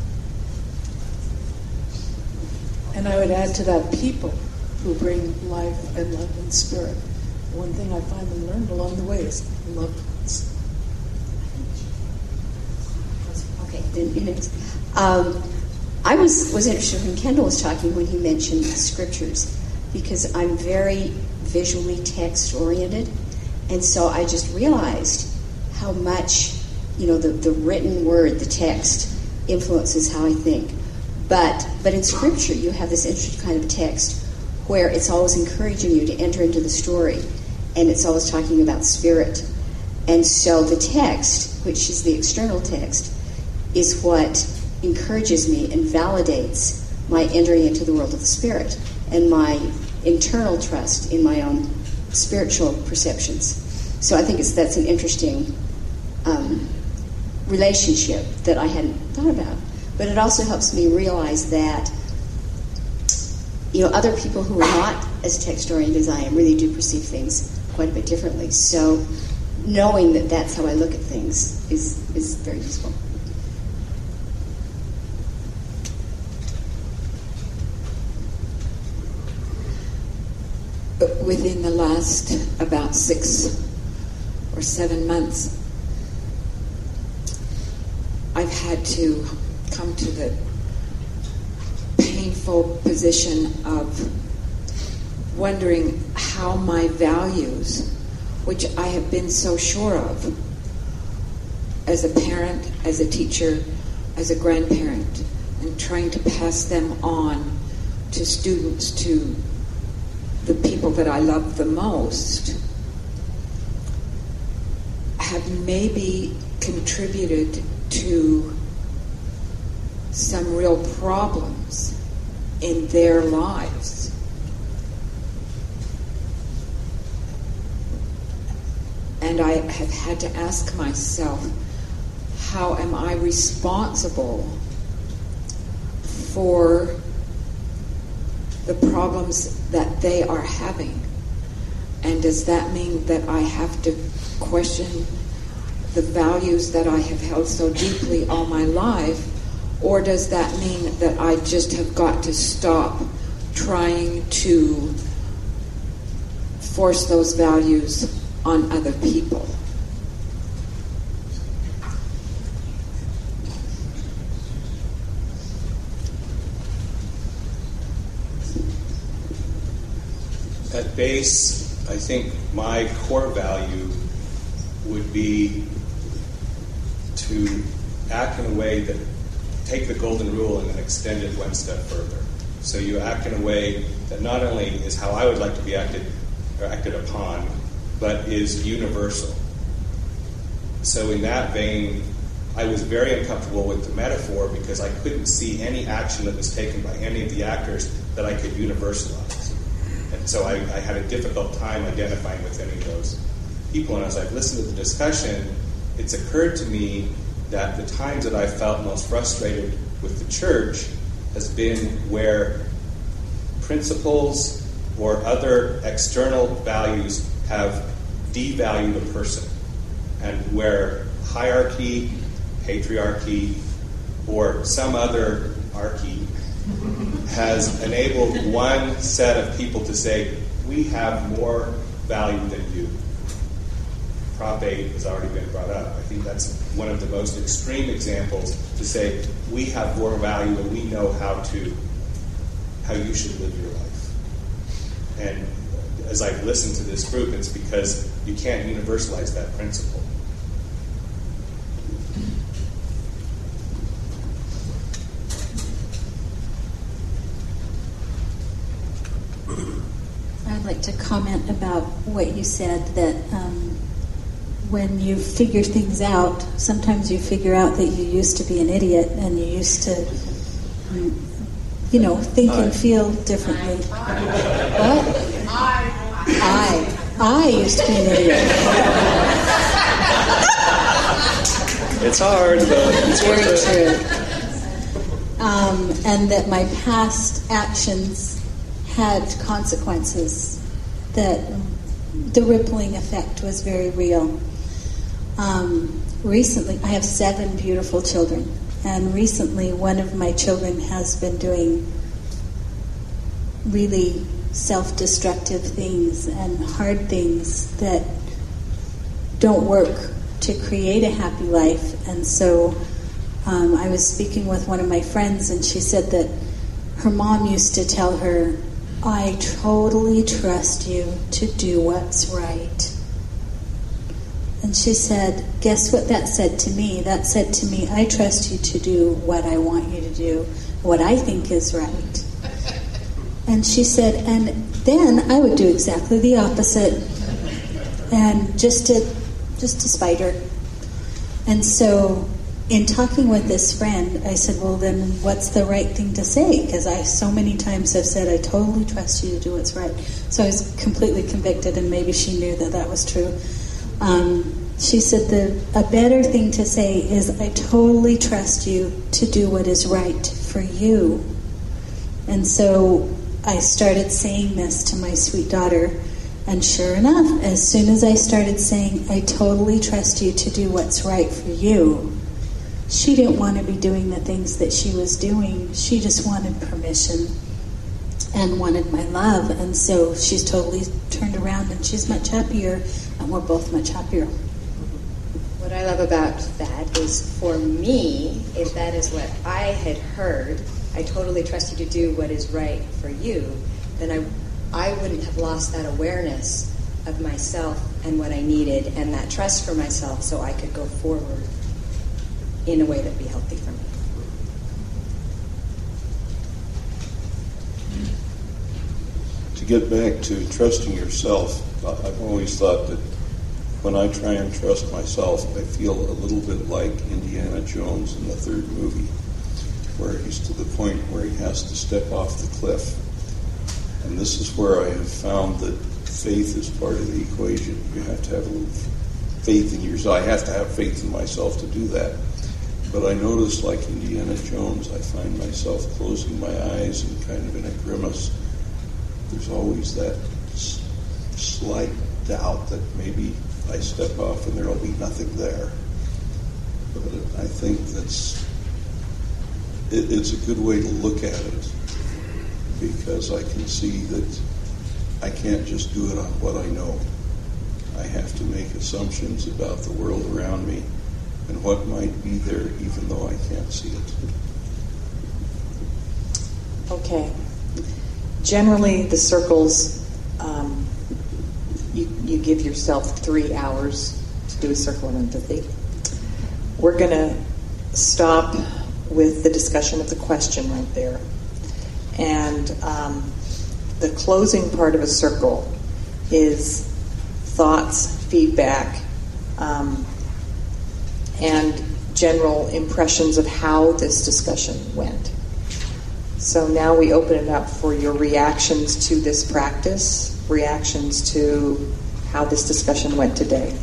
And I would add to that people who bring life and love and spirit. One thing I finally learned along the way is love. Okay, um, I was, was interested when Kendall was talking when he mentioned scriptures, because I'm very visually text-oriented, and so I just realized how much, you know, the, the written word, the text, influences how I think. But, but in scripture, you have this interesting kind of text where it's always encouraging you to enter into the story, and it's always talking about spirit. And so the text, which is the external text, is what encourages me and validates my entering into the world of the spirit and my internal trust in my own spiritual perceptions. So I think it's, that's an interesting um, relationship that I hadn't thought about. But it also helps me realize that you know, other people who are not as text-oriented as I am really do perceive things quite a bit differently. So knowing that that's how I look at things is, is very useful. But within the last about six or seven months, I've had to come to the painful position of wondering how my values, which I have been so sure of as a parent, as a teacher, as a grandparent, and trying to pass them on to students, to the people that I love the most, have maybe contributed to some real problems in their lives. And I have had to ask myself, how am I responsible for the problems that they are having? And does that mean that I have to question the values that I have held so deeply all my life? Or does that mean that I just have got to stop trying to force those values on other people? At base, I think my core value would be to act in a way that take the golden rule and then extend it one step further. So you act in a way that not only is how I would like to be acted or acted upon, but is universal. So in that vein, I was very uncomfortable with the metaphor because I couldn't see any action that was taken by any of the actors that I could universalize. And so I, I had a difficult time identifying with any of those people. And as I've listened to the discussion, it's occurred to me that the times that I felt most frustrated with the church has been where principles or other external values have devalued a person, and where hierarchy, patriarchy, or some other archy has enabled one set of people to say, we have more value than you. Prop eight has already been brought up. I think that's one of the most extreme examples to say, we have more value and we know how to, how you should live your life. And as I've listened to this group, it's because you can't universalize that principle. I'd like to comment about what you said, that um, when you figure things out, sometimes you figure out that you used to be an idiot and you used to, you know, think and feel differently. What? I. I used to be an idiot. It's hard, but it's Very worth it. true. Um, and that my past actions had consequences, that the rippling effect was very real. Um, recently, I have seven beautiful children, and recently one of my children has been doing really self-destructive things and hard things that don't work to create a happy life. And so um, I was speaking with one of my friends, and she said that her mom used to tell her, I totally trust you to do what's right. And she said, guess what that said to me? That said to me, I trust you to do what I want you to do, what I think is right. And she said, and then I would do exactly the opposite, and just to, just to spite her. And so in talking with this friend, I said, well, then what's the right thing to say? Because I so many times have said, I totally trust you to do what's right. So I was completely convicted, and maybe she knew that that was true. Um, she said, the, a better thing to say is, I totally trust you to do what is right for you. And so I started saying this to my sweet daughter, and sure enough, as soon as I started saying, I totally trust you to do what's right for you, she didn't want to be doing the things that she was doing. She just wanted permission and wanted my love. And so she's totally turned around, and she's much happier, and we're both much happier. What I love about that is, for me, if that is what I had heard, I totally trust you to do what is right for you, then I, I wouldn't have lost that awareness of myself and what I needed, and that trust for myself, so I could go forward in a way that'd be healthy for me. To get back to trusting yourself, I've always thought that when I try and trust myself, I feel a little bit like Indiana Jones in the third movie, where he's to the point where he has to step off the cliff. And this is where I have found that faith is part of the equation. You have to have a little faith in yourself. I have to have faith in myself to do that. But I notice, like Indiana Jones, I find myself closing my eyes and kind of in a grimace. There's always that s- slight doubt that maybe I step off and there'll be nothing there. But I think that's it, it's a good way to look at it, because I can see that I can't just do it on what I know. I have to make assumptions about the world around me and what might be there, even though I can't see it. Okay. Generally, the circles, um, you, you give yourself three hours to do a circle of empathy. We're going to stop with the discussion of the question right there. And um, the closing part of a circle is thoughts, feedback, um, and general impressions of how this discussion went. So now we open it up for your reactions to this practice, reactions to how this discussion went today.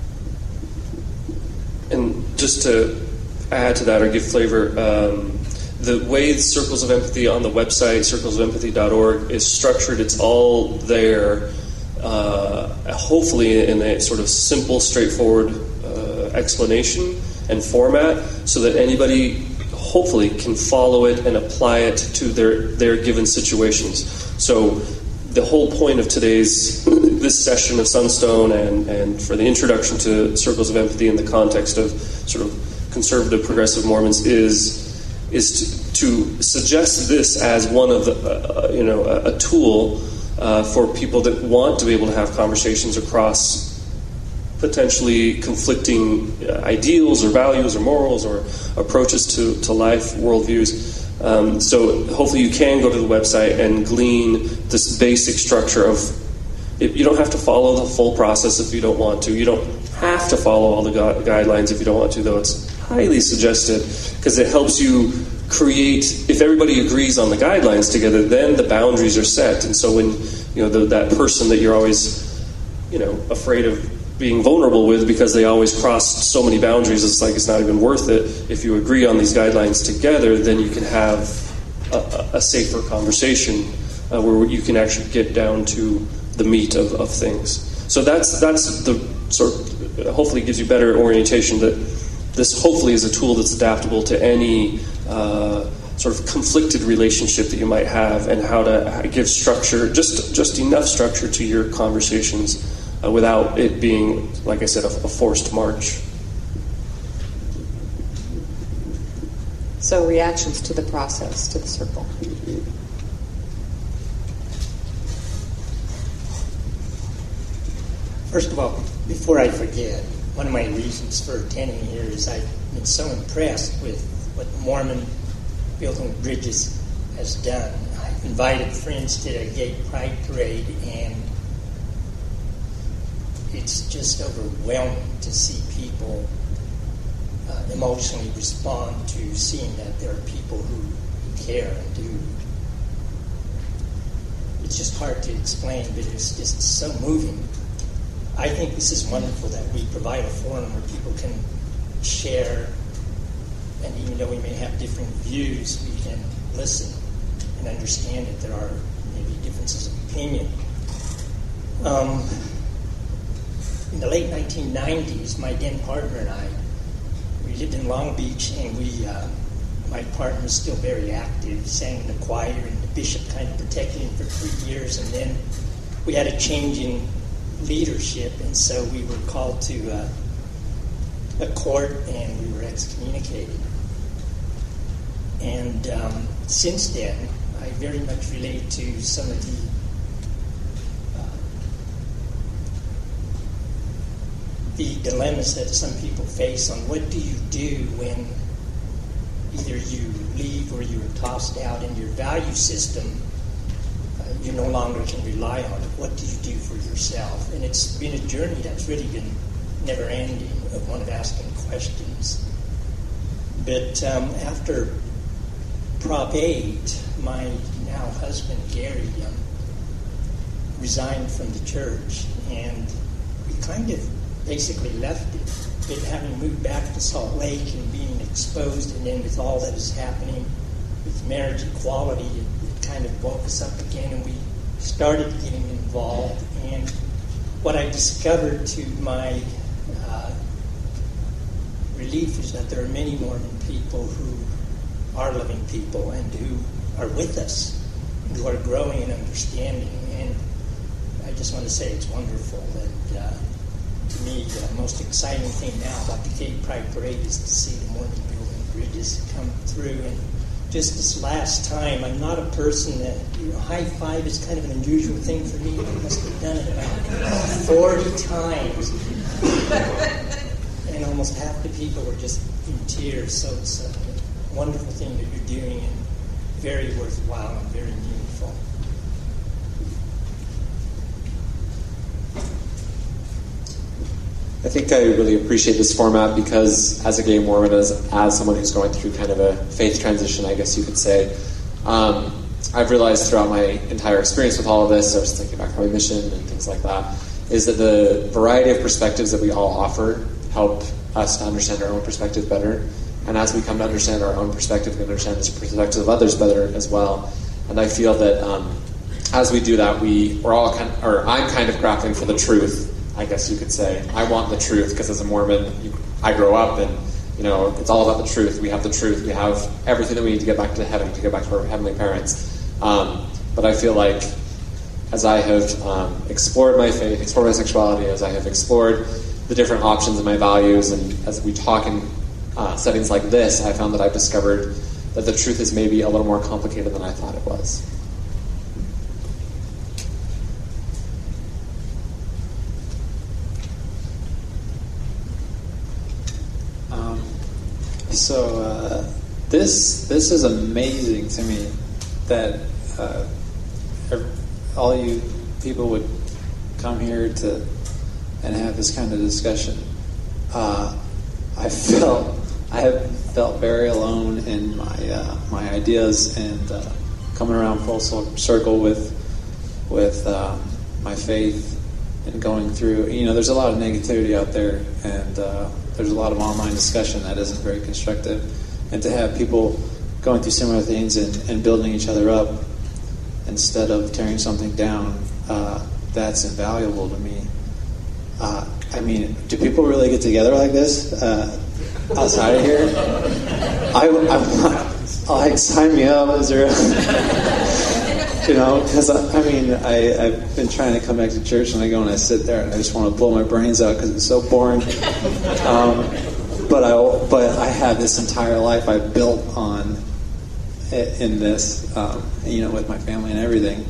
And just to add to that or give flavor, um, the way Circles of Empathy on the website, circles of empathy dot org, is structured, it's all there, uh, hopefully in a sort of simple, straightforward uh, explanation and format, so that anybody hopefully can follow it and apply it to their, their given situations. So the whole point of today's this session of Sunstone and, and for the introduction to Circles of Empathy in the context of sort of conservative progressive Mormons is is to, to suggest this as one of the uh, you know a, a tool uh, for people that want to be able to have conversations across potentially conflicting ideals or values or morals or approaches to, to life, worldviews. Um, so hopefully you can go to the website and glean this basic structure of, it, you don't have to follow the full process if you don't want to. You don't have to follow all the gu- guidelines if you don't want to, though it's highly suggested, because it helps you create, if everybody agrees on the guidelines together, then the boundaries are set. And so when, you know, the, that person that you're always, you know, afraid of being vulnerable with because they always cross so many boundaries, it's like it's not even worth it. If you agree on these guidelines together, then you can have a, a safer conversation uh, where you can actually get down to the meat of, of things. So that's that's the sort of, hopefully gives you better orientation that this hopefully is a tool that's adaptable to any uh, sort of conflicted relationship that you might have, and how to give structure, just just enough structure to your conversations Uh, without it being, like I said, a, a forced march. So reactions to the process, to the circle. First of all, before I forget, one of my reasons for attending here is I've been so impressed with what Mormon Building Bridges has done. I've invited friends to a gay pride parade, and it's just overwhelming to see people uh, emotionally respond to seeing that there are people who care and do. It's just hard to explain, but it's just so moving. I think this is wonderful that we provide a forum where people can share, and even though we may have different views, we can listen and understand that there are maybe differences of opinion. Um, In the late nineteen nineties, my then partner and I, we lived in Long Beach, and we, uh, my partner was still very active, sang in the choir, and the bishop kind of protected him for three years, and then we had a change in leadership, and so we were called to uh, a court, and we were excommunicated. And um, since then, I very much relate to some of the the dilemmas that some people face on what do you do when either you leave or you're tossed out in your value system, uh, you no longer can rely on it. What do you do for yourself? And it's been a journey that's really been never ending, of one of asking questions. But um, after Prop eight, my now husband Gary um, resigned from the church, and we kind of basically left it, but having moved back to Salt Lake and being exposed, and then with all that is happening with marriage equality, it, it kind of woke us up again, and we started getting involved. And what I discovered to my uh, relief is that there are many Mormon people who are loving people and who are with us, and who are growing in understanding. And I just want to say it's wonderful that uh, to me, the most exciting thing now about the Gay Pride Parade is to see the Mormon Building Bridges come through. And just this last time, I'm not a person that, you know, high five is kind of an unusual thing for me. I must have done it about forty times. And almost half the people were just in tears. So it's a wonderful thing that you're doing, and very worthwhile and very meaningful. I think I really appreciate this format because as a gay Mormon, as, as someone who's going through kind of a faith transition, I guess you could say, um, I've realized throughout my entire experience with all of this, I was thinking about my mission and things like that, is that the variety of perspectives that we all offer help us to understand our own perspective better. and as we come to understand our own perspective, we understand the perspective of others better as well. And I feel that um, as we do that, we, we're all kind of, or I'm kind of grappling for the truth, I guess you could say. I want the truth, because as a Mormon, you, I grow up and, you know, it's all about the truth. We have the truth. We have everything that we need to get back to heaven, to get back to our heavenly parents. Um, but I feel like as I have um, explored my faith, explored my sexuality, as I have explored the different options and my values, and as we talk in uh, settings like this, I found that I've discovered that the truth is maybe a little more complicated than I thought it was. Um, so uh, this this is amazing to me that uh, all you people would come here to and have this kind of discussion. Uh, I felt I have felt very alone in my uh, my ideas, and uh, coming around full circle with with um, my faith and going through. You know, there's a lot of negativity out there, and uh, there's a lot of online discussion that isn't very constructive. And to have people going through similar things and, and building each other up instead of tearing something down, uh, that's invaluable to me. Uh, I mean, do people really get together like this uh, outside of here? I, I, like, sign me up. Is there, you know? Because I, I mean, I, I've been trying to come back to church, and I go and I sit there, and I just want to blow my brains out because it's so boring. Um, but I, but I have this entire life I've built on in this, um, you know, with my family and everything.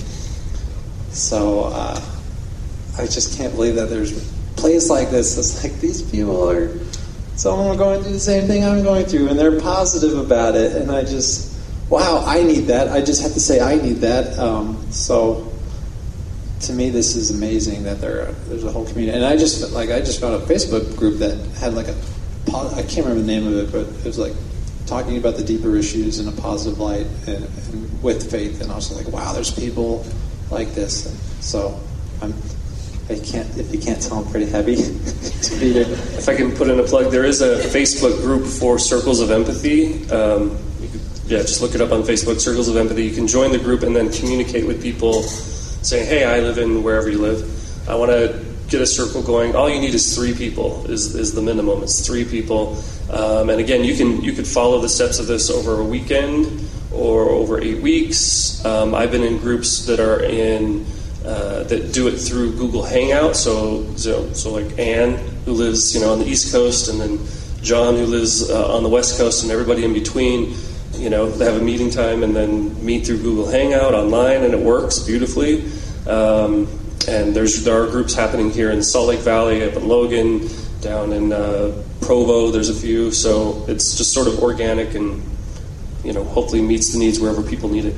So uh, I just can't believe that there's a place like this. It's like these people are, some of them are going through the same thing I'm going through, and they're positive about it. And I just, wow, I need that. I just have to say I need that. Um, so to me, this is amazing that there are, there's a whole community. And I just like I just found a Facebook group that had like a, I can't remember the name of it, but it was like talking about the deeper issues in a positive light and, and with faith. And I was like, wow, there's people like this. And so I'm, I can't, if you can't tell, I'm pretty heavy to be here. If I can put in a plug, there is a Facebook group for Circles of Empathy. Um, you could, yeah, just look it up on Facebook, Circles of Empathy. You can join the group and then communicate with people saying, hey, I live in wherever you live. I want to get a circle going. All you need is three people is, is the minimum. It's three people. Um, and again, you can you could follow the steps of this over a weekend or over eight weeks. Um, I've been in groups that are in uh, that do it through Google Hangout. So, so so like Anne, who lives you know on the East Coast, and then John, who lives uh, on the West Coast, and everybody in between. You know, they have a meeting time and then meet through Google Hangout online, and it works beautifully. Um, and there's there are groups happening here in Salt Lake Valley, up in Logan, down in uh, Provo. There's a few, so it's just sort of organic, and you know, hopefully meets the needs wherever people need it.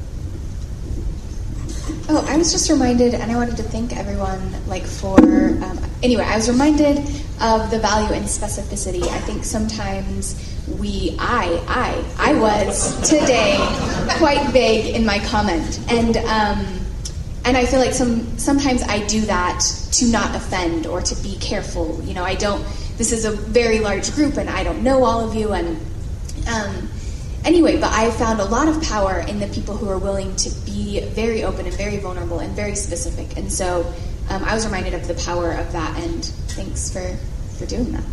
Oh, I was just reminded, and I wanted to thank everyone, like for, um, anyway, I was reminded of the value in specificity. I think sometimes we, I, I, I was today quite vague in my comment, and um, and I feel like some sometimes I do that to not offend or to be careful. You know, I don't. This is a very large group, and I don't know all of you, and um, anyway, but I found a lot of power in the people who are willing to be very open and very vulnerable and very specific. And so um, I was reminded of the power of that, and thanks for, for doing that.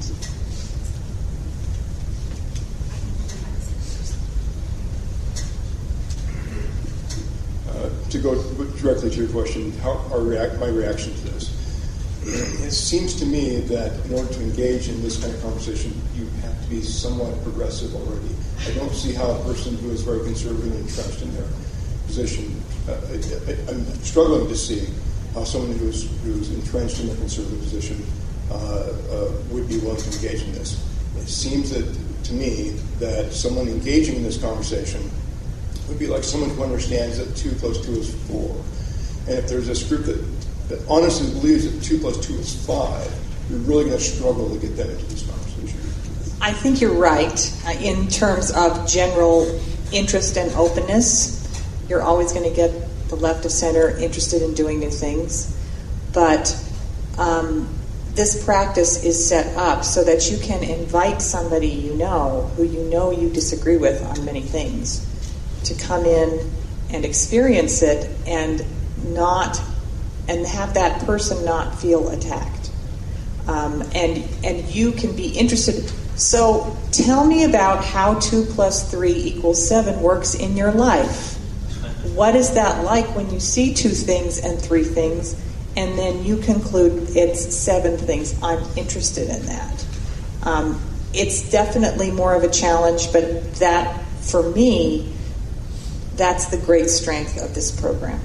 Uh, to go directly to your question, how are react, my reaction to this? It seems to me that in order to engage in this kind of conversation, you have to be somewhat progressive already. I don't see how a person who is very conservative and entrenched in their position, uh, I, I, I'm struggling to see how someone who's, who's entrenched in a conservative position uh, uh, would be willing to engage in this. It seems that to me that someone engaging in this conversation would be like someone who understands that two plus two is four. And if there's this group that, that honestly believes that two plus two is five, you're really going to struggle to get them into this conversation. I think you're right uh, in terms of general interest and openness. You're always going to get the left of center interested in doing new things. But um, this practice is set up so that you can invite somebody you know, who you know you disagree with on many things, to come in and experience it and not, and have that person not feel attacked. Um, and and you can be interested. So tell me about how two plus three equals seven works in your life. What is that like when you see two things and three things, and then you conclude it's seven things? I'm interested in that. Um, it's definitely more of a challenge, but that, for me, that's the great strength of this program.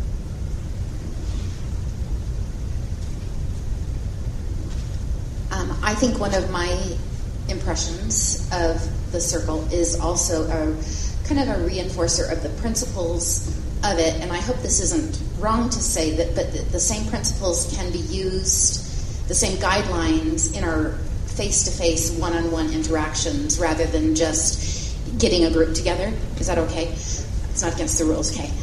Um, I think one of my impressions of the circle is also a kind of a reinforcer of the principles of it, and I hope this isn't wrong to say that, but the, the same principles can be used, the same guidelines in our face-to-face, one-on-one interactions, rather than just getting a group together. Is that okay? It's not against the rules, okay?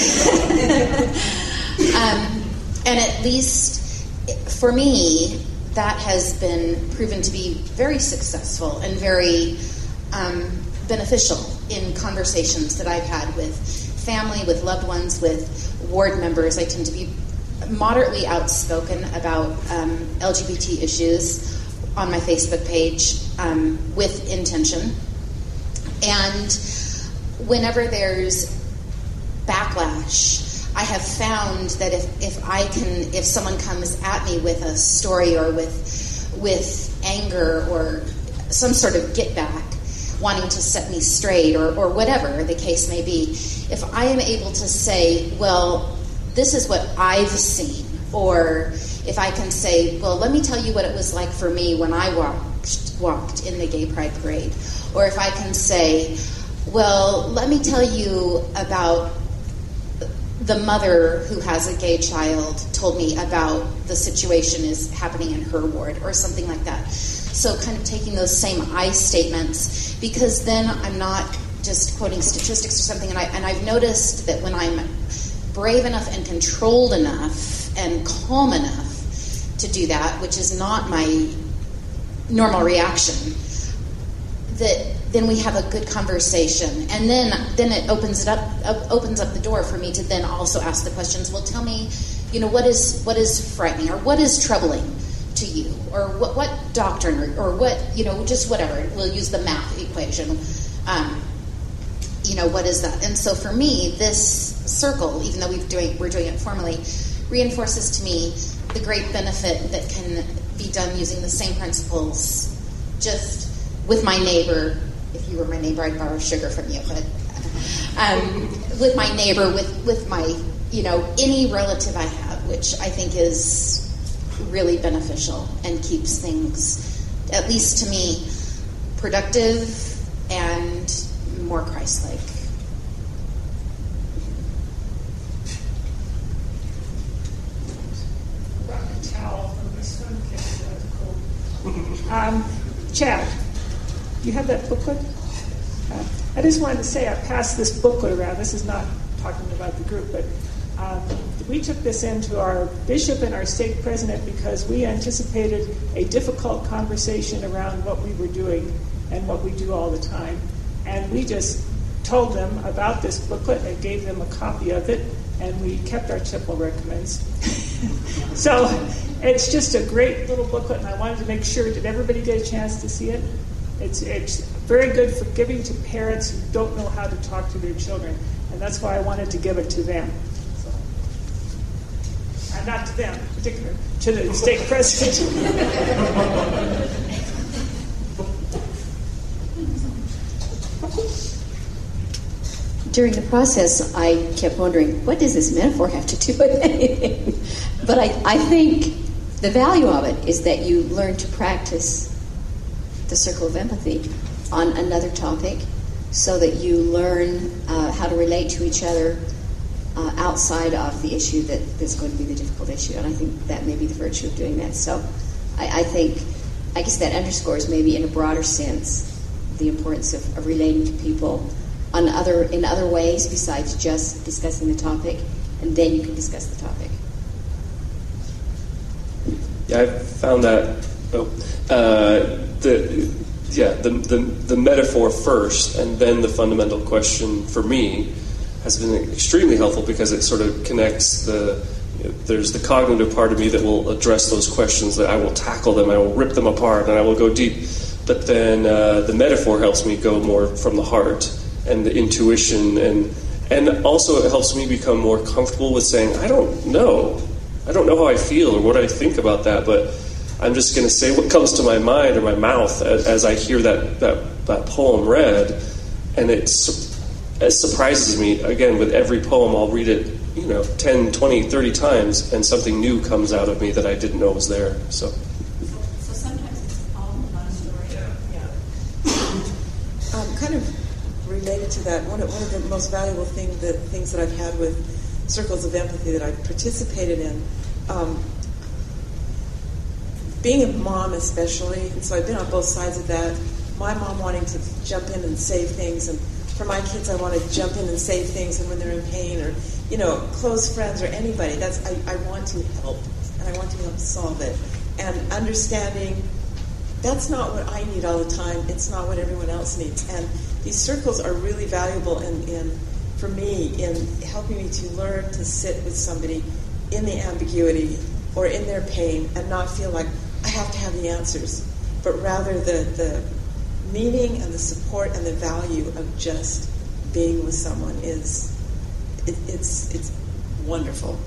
um, and at least for me, that has been proven to be very successful and very um, beneficial in conversations that I've had with family, with loved ones, with ward members. I tend to be moderately outspoken about um, L G B T issues on my Facebook page um, with intention. And whenever there's backlash, I have found that if, if I can, if someone comes at me with a story or with with anger or some sort of get back, wanting to set me straight or, or whatever the case may be, if I am able to say, well, this is what I've seen, or if I can say, well, let me tell you what it was like for me when I walked walked in the Gay Pride Parade, or if I can say, well, let me tell you about the mother who has a gay child told me about the situation is happening in her ward, or something like that. So kind of taking those same I statements, because then I'm not just quoting statistics or something, and, I, and I've noticed that when I'm brave enough and controlled enough and calm enough to do that, which is not my normal reaction, that then we have a good conversation, and then then it opens it up, up opens up the door for me to then also ask the questions. Well, tell me, you know, what is what is frightening, or what is troubling to you, or what what doctrine, or, or what, you know, just whatever. We'll use the math equation. Um, you know, what is that? And so for me, this circle, even though we've doing we're doing it formally, reinforces to me the great benefit that can be done using the same principles, just with my neighbor. If you were my neighbor, I'd borrow sugar from you. But um, with my neighbor, with, with my, you know, any relative I have, which I think is really beneficial and keeps things, at least to me, productive and more Christ-like. Um, Chad, you have that booklet? Uh, I just wanted to say I passed this booklet around. This is not talking about the group, but um, we took this into our bishop and our stake president because we anticipated a difficult conversation around what we were doing and what we do all the time. And we just told them about this booklet and gave them a copy of it, and we kept our Chippewa recommends. So it's just a great little booklet, and I wanted to make sure, did everybody get a chance to see it? It's it's very good for giving to parents who don't know how to talk to their children, and that's why I wanted to give it to them. So, and not to them in particular, to the stake president. During the process, I kept wondering, what does this metaphor have to do with anything? But I, I think the value of it is that you learn to practice the circle of empathy on another topic, so that you learn uh, how to relate to each other uh, outside of the issue that is going to be the difficult issue. And I think that may be the virtue of doing that. So I, I think, I guess that underscores maybe in a broader sense the importance of, of relating to people on other in other ways besides just discussing the topic, and then you can discuss the topic. Yeah, I found that oh, uh, the yeah the, the the metaphor first, and then the fundamental question for me has been extremely helpful because it sort of connects the. You know, there's the cognitive part of me that will address those questions, that I will tackle them, I will rip them apart, and I will go deep. But then uh, the metaphor helps me go more from the heart and the intuition, and and also it helps me become more comfortable with saying, I don't know. I don't know how I feel or what I think about that, but I'm just going to say what comes to my mind or my mouth as, as I hear that, that, that poem read. And it, it surprises me, again, with every poem, I'll read it, you know, ten, twenty, thirty times, and something new comes out of me that I didn't know was there. So, so sometimes it's all about a story. Yeah. yeah. Um, kind of related to that, one of, one of the most valuable thing, the things that I've had with Circles of Empathy that I've participated in, um, being a mom especially, and so I've been on both sides of that. My mom wanting to jump in and save things, and for my kids I want to jump in and save things, and when they're in pain, or, you know, close friends or anybody, that's I, I want to help, and I want to help solve it. And understanding that's not what I need all the time, it's not what everyone else needs. And these circles are really valuable in, in for me, in helping me to learn to sit with somebody in the ambiguity or in their pain and not feel like I have to have the answers, but rather the, the meaning and the support and the value of just being with someone is, it, it's, it's wonderful.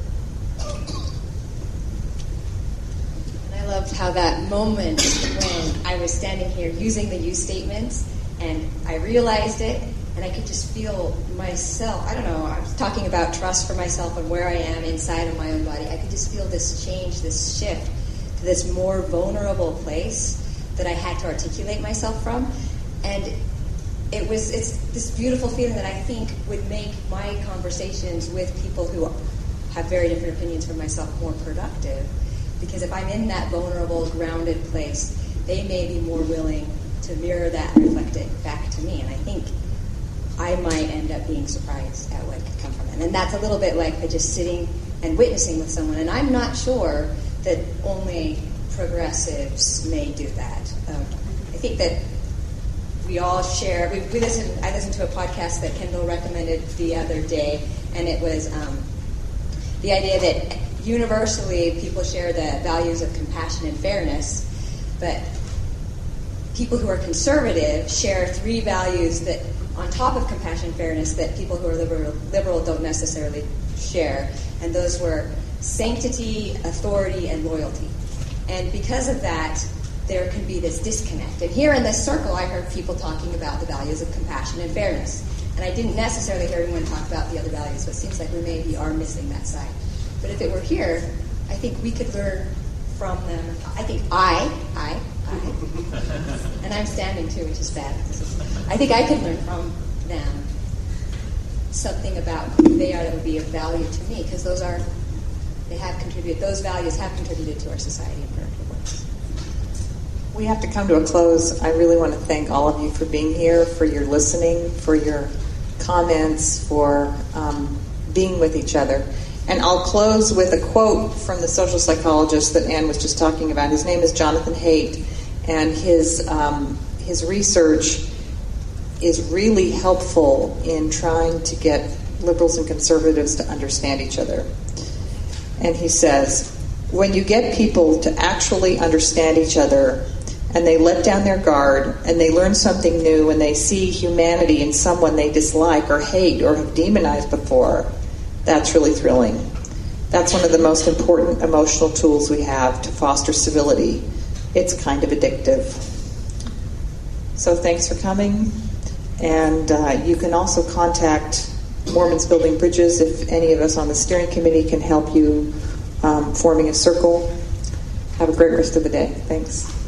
And I loved how that moment when I was standing here using the you statements and I realized it, and I could just feel myself, I don't know, I was talking about trust for myself and where I am inside of my own body. I could just feel this change, this shift to this more vulnerable place that I had to articulate myself from. And it was, it's this beautiful feeling that I think would make my conversations with people who have very different opinions from myself more productive. Because if I'm in that vulnerable, grounded place, they may be more willing to mirror that and reflect it back to me. And I think I might end up being surprised at what could come from it. And that's a little bit like just sitting and witnessing with someone. And I'm not sure that only progressives may do that. Um, I think that we all share, we, we listen, I listened to a podcast that Kendall recommended the other day, and it was um, the idea that universally people share the values of compassion and fairness, but people who are conservative share three values that on top of compassion and fairness that people who are liberal, liberal don't necessarily share. And those were sanctity, authority, and loyalty. And because of that, there can be this disconnect. And here in this circle, I heard people talking about the values of compassion and fairness. And I didn't necessarily hear anyone talk about the other values, so it seems like we maybe are missing that side. But if it were here, I think we could learn from them. I think I, I, I, and I'm standing too, which is bad. I think I could learn from them something about who they are that would be of value to me, because those are, they have contributed, those values have contributed to our society in productive ways. We have to come to a close. I really want to thank all of you for being here, for your listening, for your comments, for um, being with each other. And I'll close with a quote from the social psychologist that Anne was just talking about. His name is Jonathan Haidt, and his um, his research is really helpful in trying to get liberals and conservatives to understand each other. And he says, when you get people to actually understand each other and they let down their guard and they learn something new and they see humanity in someone they dislike or hate or have demonized before, that's really thrilling. That's one of the most important emotional tools we have to foster civility. It's kind of addictive. So thanks for coming. And uh, you can also contact Mormons Building Bridges if any of us on the steering committee can help you um, forming a circle. Have a great rest of the day. Thanks.